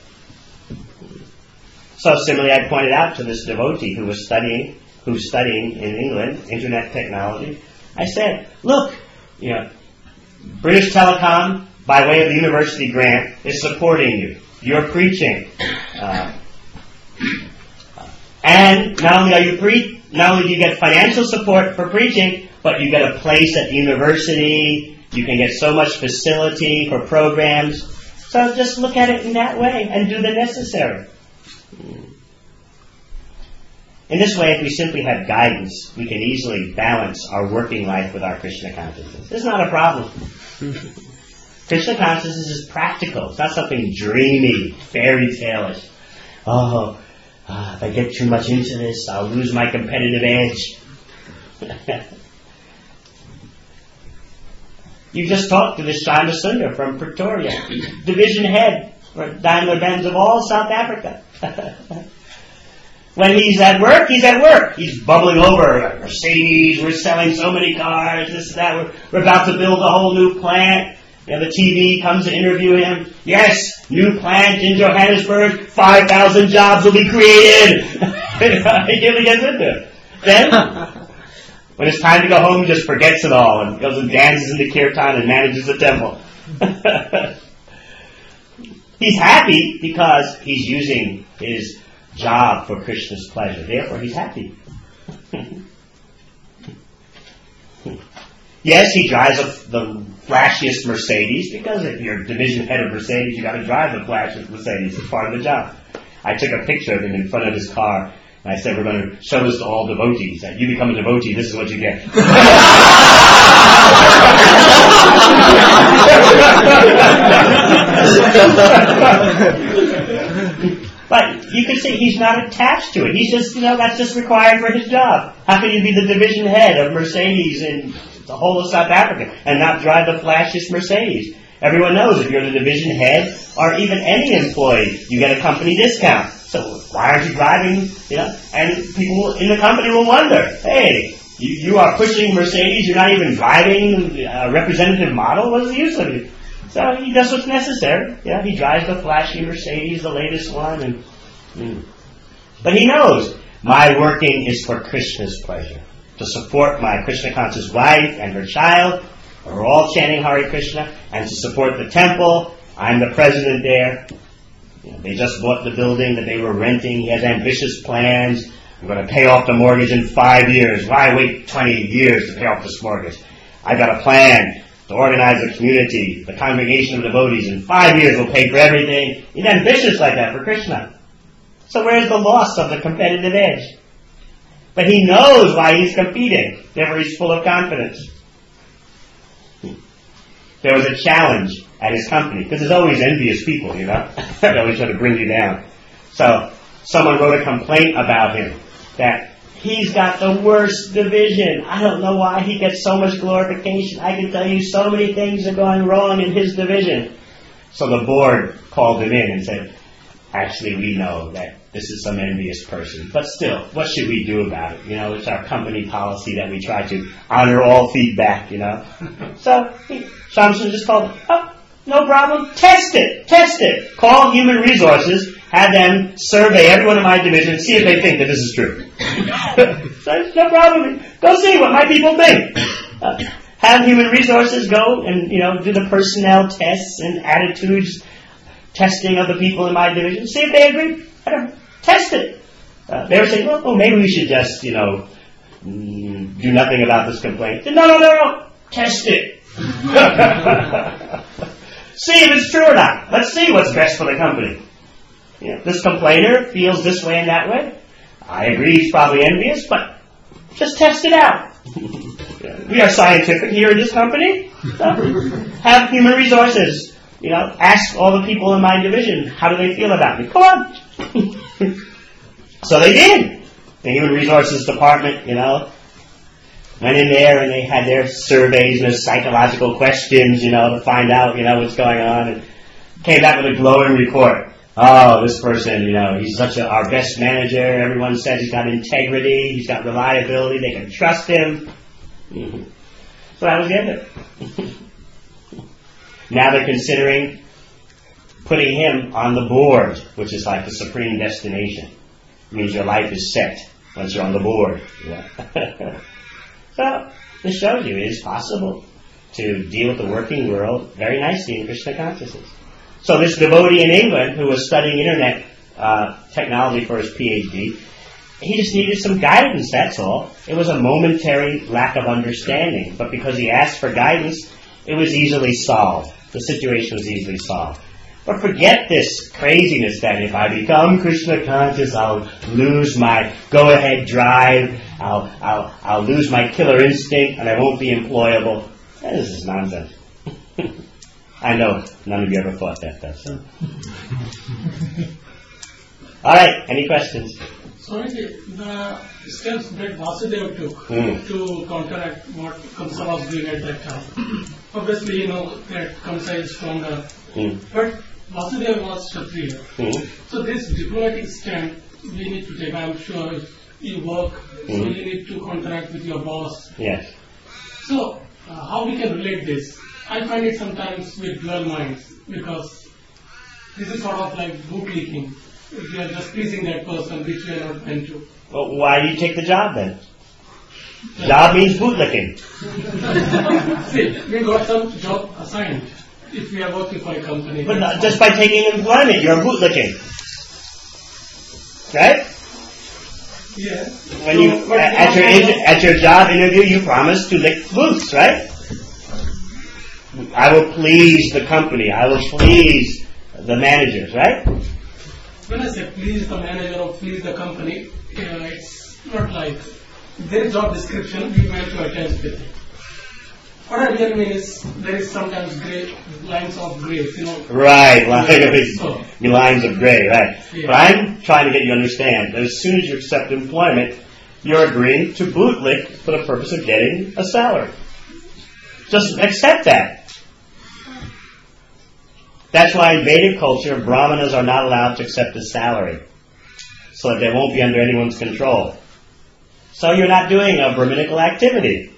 So similarly, I pointed out to this devotee who was studying, who's studying in England, internet technology. I said, look, you know, British Telecom, by way of the university grant, is supporting you. You're preaching. Uh, and not only are you pre- not only do you get financial support for preaching, but you get a place at the university. You can get so much facility for programs. So just look at it in that way and do the necessary. In this way, if we simply have guidance, we can easily balance our working life with our Krishna consciousness. It's not a problem. Krishna consciousness is practical. It's not something dreamy, fairy tale-ish. Oh, uh, if I get too much into this, I'll lose my competitive edge. You just talked to this Shama Sundar from Pretoria, division head for Daimler-Benz of all South Africa. When he's at work, he's at work. He's bubbling over. Mercedes, we're selling so many cars, this, that. We're, we're about to build a whole new plant. You know, the T V comes to interview him. Yes, new plant in Johannesburg. five thousand jobs will be created. He really gets into it. Then, when it's time to go home, he just forgets it all and goes and dances in the kirtan and manages the temple. He's happy because he's using his job for Krishna's pleasure. Therefore, he's happy. Yes, he drives a, the flashiest Mercedes because if you're division head of Mercedes, you got to drive the flashiest Mercedes. It's part of the job. I took a picture of him in front of his car, and I said, "We're going to show this to all devotees. That you become a devotee, this is what you get." But you can see he's not attached to it. He's just, you know, that's just required for his job. How can you be the division head of Mercedes in the whole of South Africa and not drive the flashiest Mercedes? Everyone knows if you're the division head or even any employee, you get a company discount. So why aren't you driving, you know? And people in the company will wonder, hey, you, you are pushing Mercedes, you're not even driving a representative model? What's the use of it? So he does what's necessary. Yeah, he drives the flashy Mercedes, the latest one, and mm. But he knows my working is for Krishna's pleasure, to support my Krishna conscious wife and her child. We're all chanting Hare Krishna, and to support the temple. I'm the president there. You know, they just bought the building that they were renting. He has ambitious plans. I'm going to pay off the mortgage in five years. Why wait twenty years to pay off this mortgage? I've got a plan to organize a community, the congregation of devotees. In five years we'll pay for everything. He's ambitious like that for Krishna. So where's the loss of the competitive edge? But he knows why he's competing. Therefore he's full of confidence. There was a challenge at his company, because there's always envious people, you know. They always try to bring you down. So someone wrote a complaint about him, that he's got the worst division. I don't know why he gets so much glorification. I can tell you so many things are going wrong in his division. So the board called him in and said, actually, we know that this is some envious person. But still, what should we do about it? You know, it's our company policy that we try to honor all feedback, you know. So he, Shamsun just called, oh, no problem. Test it. Test it. Call human resources have them survey everyone in my division and see if they think that this is true. So, no problem. Go see what my people think. Uh, have human resources go and, you know, do the personnel tests and attitudes testing of the people in my division. See if they agree. I don't know. Test it. Uh, they were saying, well, oh, maybe we should just, you know, mm, do nothing about this complaint. No, no, no, no. Test it. See if it's true or not. Let's see what's best for the company. You know, this complainer feels this way and that way. I agree he's probably envious, but just test it out. We are scientific here in this company. So have human resources. You know, ask all the people in my division, how do they feel about me? Come on. So they did. The human resources department, you know, went in there and they had their surveys and their psychological questions, you know, to find out, you know, what's going on, and came back with a glowing report. Oh, this person, you know, he's such a, our best manager. Everyone says he's got integrity, he's got reliability, they can trust him. Mm-hmm. So that was the end of it. Now they're considering putting him on the board, which is like the supreme destination. It means your life is set once you're on the board. Yeah. So, this shows you it is possible to deal with the working world very nicely in Krishna consciousness. So this devotee in England who was studying internet uh, technology for his PhD, he just needed some guidance, that's all. It was a momentary lack of understanding, but because he asked for guidance, it was easily solved. The situation was easily solved. But forget this craziness that if I become Krishna conscious, I'll lose my go-ahead drive, I'll, I'll, I'll lose my killer instinct, and I won't be employable. This is nonsense. I know none of you ever thought that. That's so. All right, any questions? Sorry, the steps that Vasudeva took mm. to counteract what Kamsa was doing at that time. Obviously, you know that Kamsa is stronger, mm. but Vasudeva was Kshatriya. Mm. So this diplomatic stand we need to take. I'm sure if you work, mm. so you need to contract with your boss. Yes. So uh, how we can relate this? I find it sometimes with dual minds, because this is sort of like bootlicking. We are just pleasing that person which we are not meant to. Well, why do you take the job then? Yeah. Job means bootlicking. See, we got some job assigned if we are working for a company. But not, just by taking employment, you're bootlicking. Right? Yeah. When so, you at, at your inter, at your job interview, you promise to lick boots, right? I will please the company. I will please the managers, right? When I say please the manager or please the company, uh, it's not like their job description we went to attach with it. What I really mean is there is sometimes gray lines of gray, you know. Right, lines, so, lines of gray, right. Yeah. But I'm trying to get you to understand that as soon as you accept employment, you're agreeing to bootlick for the purpose of getting a salary. Just accept that. That's why in Vedic culture, Brahmanas are not allowed to accept a salary, so that they won't be under anyone's control. So you're not doing a Brahminical activity.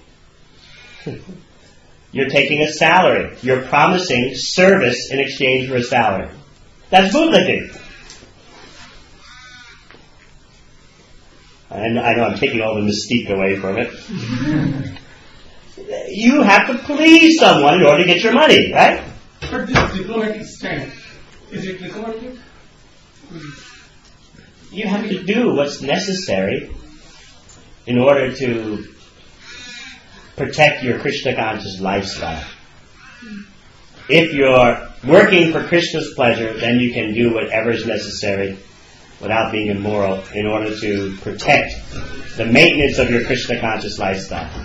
You're taking a salary. You're promising service in exchange for a salary. That's bootlicking. And I know I'm taking all the mystique away from it. You have to please someone in order to get your money, right? But this diplomatic stand, is it recommended? You have to do what's necessary in order to protect your Krishna conscious lifestyle. If you're working for Krishna's pleasure, then you can do whatever is necessary without being immoral in order to protect the maintenance of your Krishna conscious lifestyle.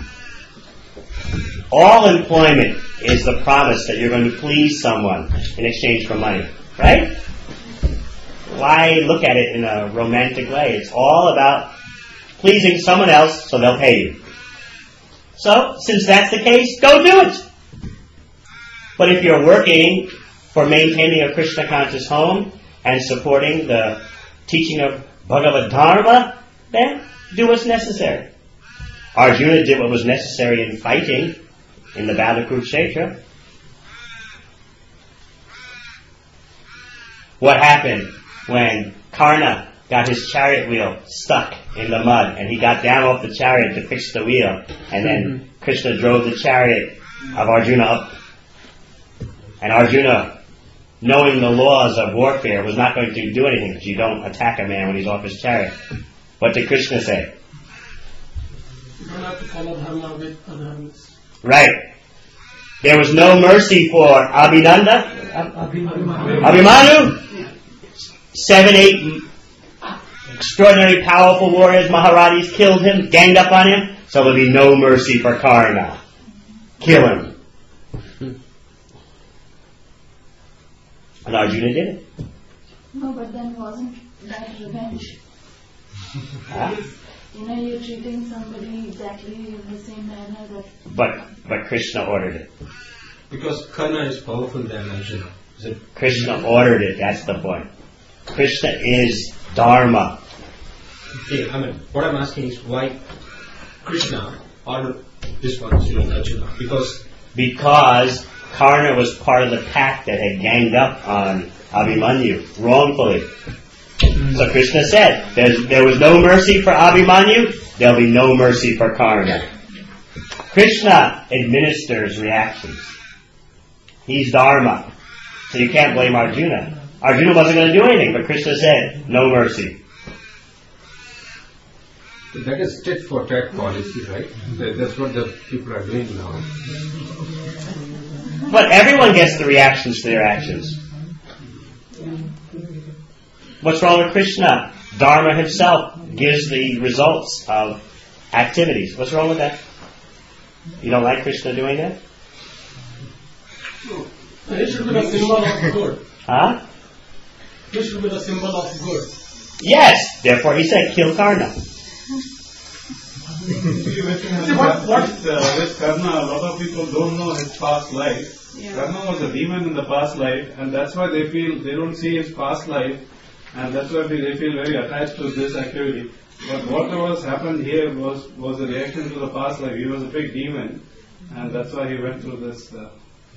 All employment is the promise that you're going to please someone in exchange for money, right? Why look at it in a romantic way? It's all about pleasing someone else so they'll pay you. So, since that's the case, go do it. But if you're working for maintaining a Krishna conscious home and supporting the teaching of Bhagavad Dharma, then do what's necessary. Arjuna did what was necessary in fighting in the Battle of Kurukshetra. What happened when Karna got his chariot wheel stuck in the mud, and he got down off the chariot to fix the wheel, and then Krishna drove the chariot of Arjuna up. And Arjuna, knowing the laws of warfare, was not going to do anything, because you don't attack a man when he's off his chariot. What did Krishna say? You don't have to follow dharma with adharmas. Right. There was no mercy for Abhinanda, Abhimanyu. Seven, eight extraordinary powerful warriors, Maharajas, killed him, ganged up on him. So there'll be no mercy for Karna. Kill him. And Arjuna did it. No, but then wasn't that revenge? Huh? You know, you're treating somebody exactly in the same manner that... But but Krishna ordered it. Because Karna is powerful than Arjuna. Is it? Krishna ordered it, that's the point. Krishna is Dharma. Yeah, I mean, what I'm asking is why Krishna ordered this one to Arjuna? Because Because Karna was part of the pack that had ganged up on Abhimanyu wrongfully. So Krishna said, There's, there was no mercy for Abhimanyu, there'll be no mercy for Karna. Krishna administers reactions. He's Dharma. So you can't blame Arjuna. Arjuna wasn't going to do anything, but Krishna said, no mercy. That is tit for tat policy, right? That, that's what the people are doing now. But everyone gets the reactions to their actions. What's wrong with Krishna? Dharma himself gives the results of activities. What's wrong with that? You don't like Krishna doing that? It should be the symbol of good. Huh? It should be the symbol of good. Yes. Therefore he said, kill Karna. See, what, what uh, with Karna, a lot of people don't know his past life. Yeah. Karna was a demon in the past life, and that's why they feel they don't see his past life, and that's why they feel very attached to this activity. But whatever has happened here was was a reaction to the past life. He was a big demon, and that's why he went through this. Uh,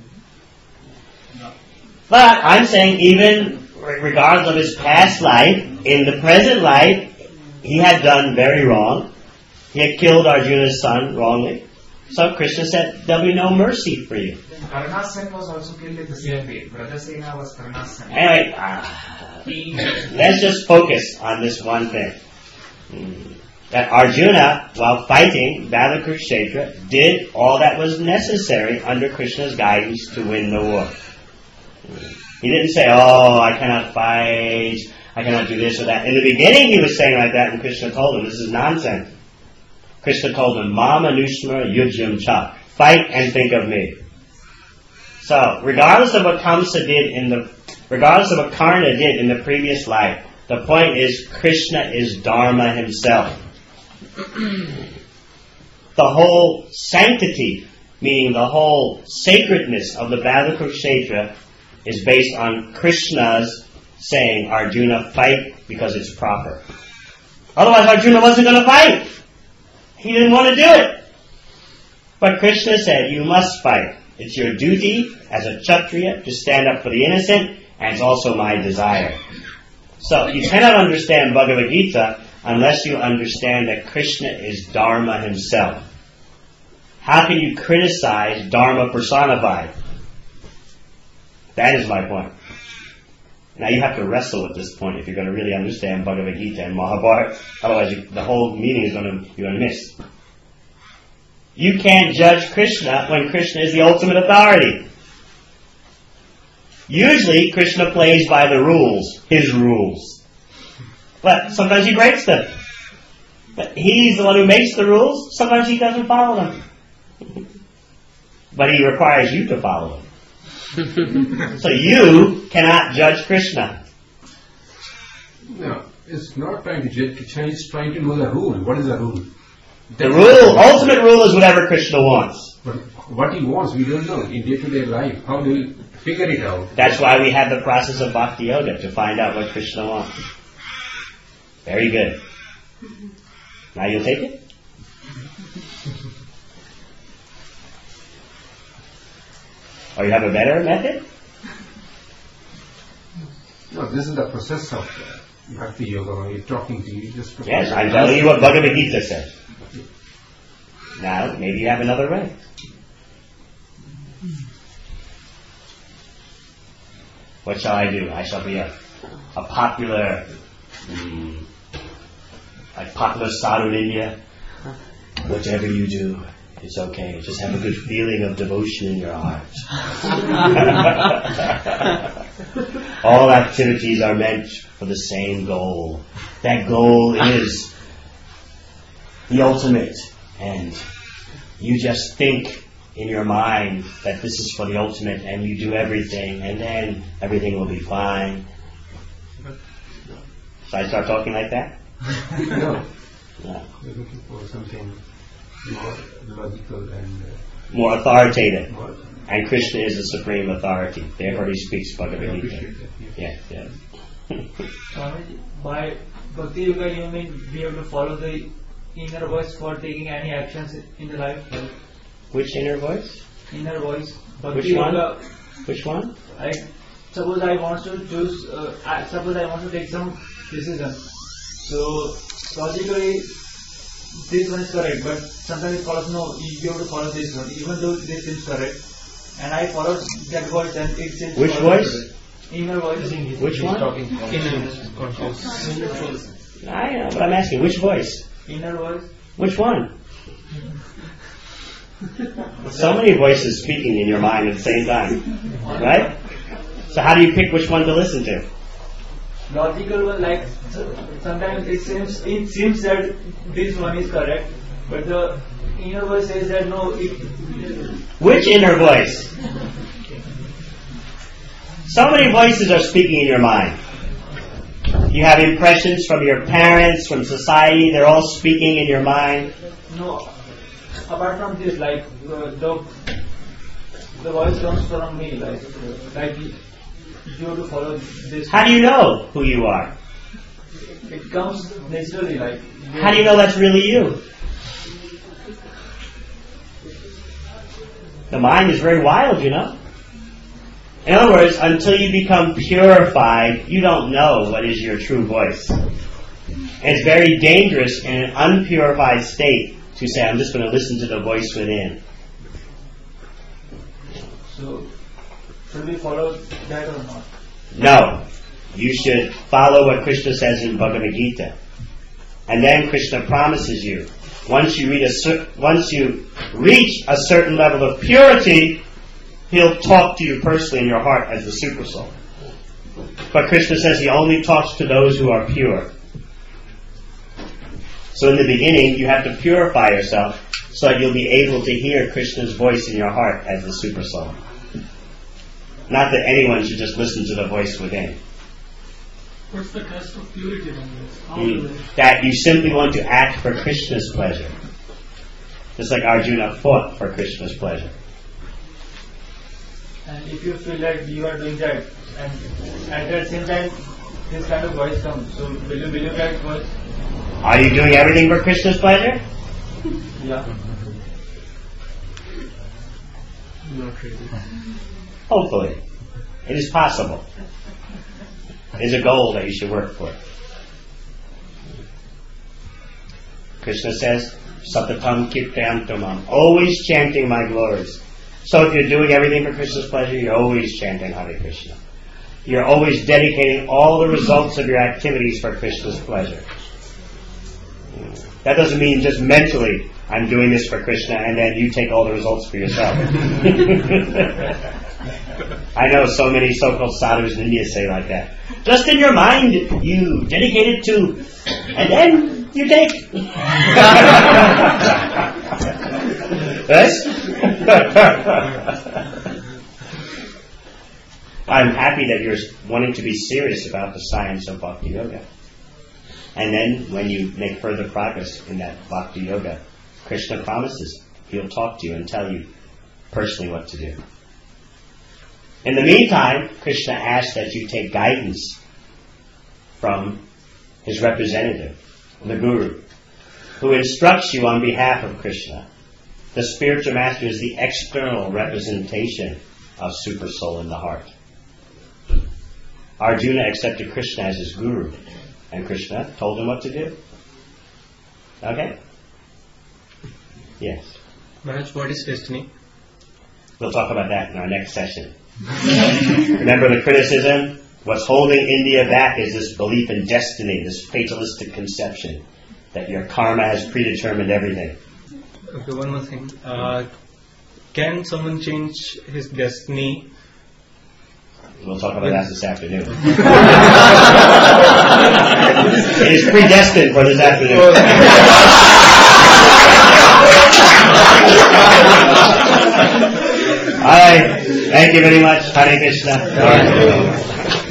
But I'm saying even regardless of his past life, in the present life, he had done very wrong. He had killed Arjuna's son wrongly. So Krishna said, there'll be no mercy for you. Karna's son was also killed in the same way. Brother Sena was Karna's son. Anyway, uh, let's just focus on this one thing. Mm. That Arjuna, while fighting Battle Kurukshetra, did all that was necessary under Krishna's guidance to win the war. Mm. He didn't say, oh, I cannot fight, I cannot do this or that. In the beginning he was saying like that, and Krishna told him, this is nonsense. Krishna told him, Ma Manushma Yujyam Cha. Fight and think of me. So, regardless of what Kamsa did in the, regardless of what Karna did in the previous life, the point is Krishna is Dharma himself. The whole sanctity, meaning the whole sacredness of the Battle of Kurukshetra, is based on Krishna's saying, Arjuna, fight because it's proper. Otherwise Arjuna wasn't going to fight. He didn't want to do it. But Krishna said, you must fight. It's your duty as a Kshatriya to stand up for the innocent, and it's also my desire. So, you cannot understand Bhagavad Gita unless you understand that Krishna is Dharma himself. How can you criticize Dharma personified? That is my point. Now you have to wrestle with this point if you're going to really understand Bhagavad Gita and Mahabharata. Otherwise, you, the whole meaning is going to you're going to miss. You can't judge Krishna when Krishna is the ultimate authority. Usually, Krishna plays by the rules, his rules. But sometimes he breaks them. But he's the one who makes the rules. Sometimes he doesn't follow them. But he requires you to follow them. So you cannot judge Krishna. No, it's not trying to judge Krishna, it's trying to know the rule. What is the rule? The rule, ultimate rule is whatever Krishna wants. But what he wants, we don't know in day-to-day life. How do we figure it out? That's why we have the process of Bhakti Yoga, to find out what Krishna wants. Very good. Now you'll take it? Or you have a better method? No, this is the process of uh, Bhakti Yoga. When you're talking to you, just Yes, I'm telling you what Bhagavad Gita says. Now, maybe you have another way. What shall I do? I shall be a, a popular, mm, a popular sadhu in India. Whatever you do, it's okay. Just have a good feeling of devotion in your heart. All activities are meant for the same goal. That goal is the ultimate. And you just think in your mind that this is for the ultimate, and you do everything, and then everything will be fine. Should I start talking like that? No. No. We're looking for something more logical and... Uh, More authoritative. More. And Krishna is the supreme authority. Therefore he speaks Bhagavad I Gita. appreciate that. Yes, yes. Swamiji, by Bhakti Yoga you mean we have to follow the inner voice for taking any actions in the life? Which inner voice? Inner voice. Bhakti Which one? Yoga. Which one? I suppose I want to choose. Uh, I, suppose I want to take some decision. So logically, this one is correct, but sometimes it follows no. You have to follow this one, even though this is correct. And I follow that voice, and it seems. Which voice? Inner voice. Which one? Inner conscious. I know, but I'm asking, which voice? Inner voice. Which one? So many voices speaking in your mind at the same time, right? So how do you pick which one to listen to? Logical one, like sometimes it seems it seems that this one is correct, but the inner voice says that no. It, Which inner voice? So many voices are speaking in your mind. You have impressions from your parents, from society. They're all speaking in your mind. no. Apart from this, like uh, the the voice comes from me, like uh, like you have to follow this. How do you know who you are? It comes naturally, like. How do you know that's really you? The mind is very wild, you know. In other words, until you become purified, you don't know what is your true voice. And it's very dangerous in an unpurified state to say, I'm just going to listen to the voice within. So, should we follow that or not? No. You should follow what Krishna says in Bhagavad Gita. And then Krishna promises you, once you, read a cer- once you reach a certain level of purity, He'll talk to you personally in your heart as the Super Soul. But Krishna says He only talks to those who are pure. So in the beginning, you have to purify yourself so that you'll be able to hear Krishna's voice in your heart as the Super Soul. Not that anyone should just listen to the voice within. What's the test of purity then? How Mm. do That you simply want to act for Krishna's pleasure. Just like Arjuna fought for Krishna's pleasure. And if you feel that you are doing that, and at the same time, this kind of voice comes, so will you believe that voice? Are you doing everything for Krishna's pleasure? Yeah. Not really. Hopefully. It is possible. It is a goal that you should work for. Krishna says, Satatam Kirtantamam, always chanting my glories. So if you're doing everything for Krishna's pleasure, you're always chanting Hare Krishna. You're always dedicating all the results of your activities for Krishna's pleasure. That doesn't mean just mentally, I'm doing this for Krishna, and then you take all the results for yourself. I know so many so-called sadhus in India say like that. Just in your mind, you dedicate it to, and then you take. Yes? I'm happy that you're wanting to be serious about the science of Bhakti Yoga. And then when you make further progress in that Bhakti Yoga, Krishna promises He'll talk to you and tell you personally what to do. In the meantime, Krishna asks that you take guidance from His representative, the Guru, who instructs you on behalf of Krishna. The spiritual master is the external representation of Super Soul in the heart. Arjuna accepted Krishna as his guru, and Krishna told him what to do. Okay? Yes. Maharaj, what is destiny? We'll talk about that in our next session. Remember the criticism? What's holding India back is this belief in destiny, this fatalistic conception that your karma has predetermined everything. Okay, one more thing. Uh, can someone change his destiny? We'll talk about that this afternoon. It is predestined for this afternoon. All right. Thank you very much. Hare Krishna.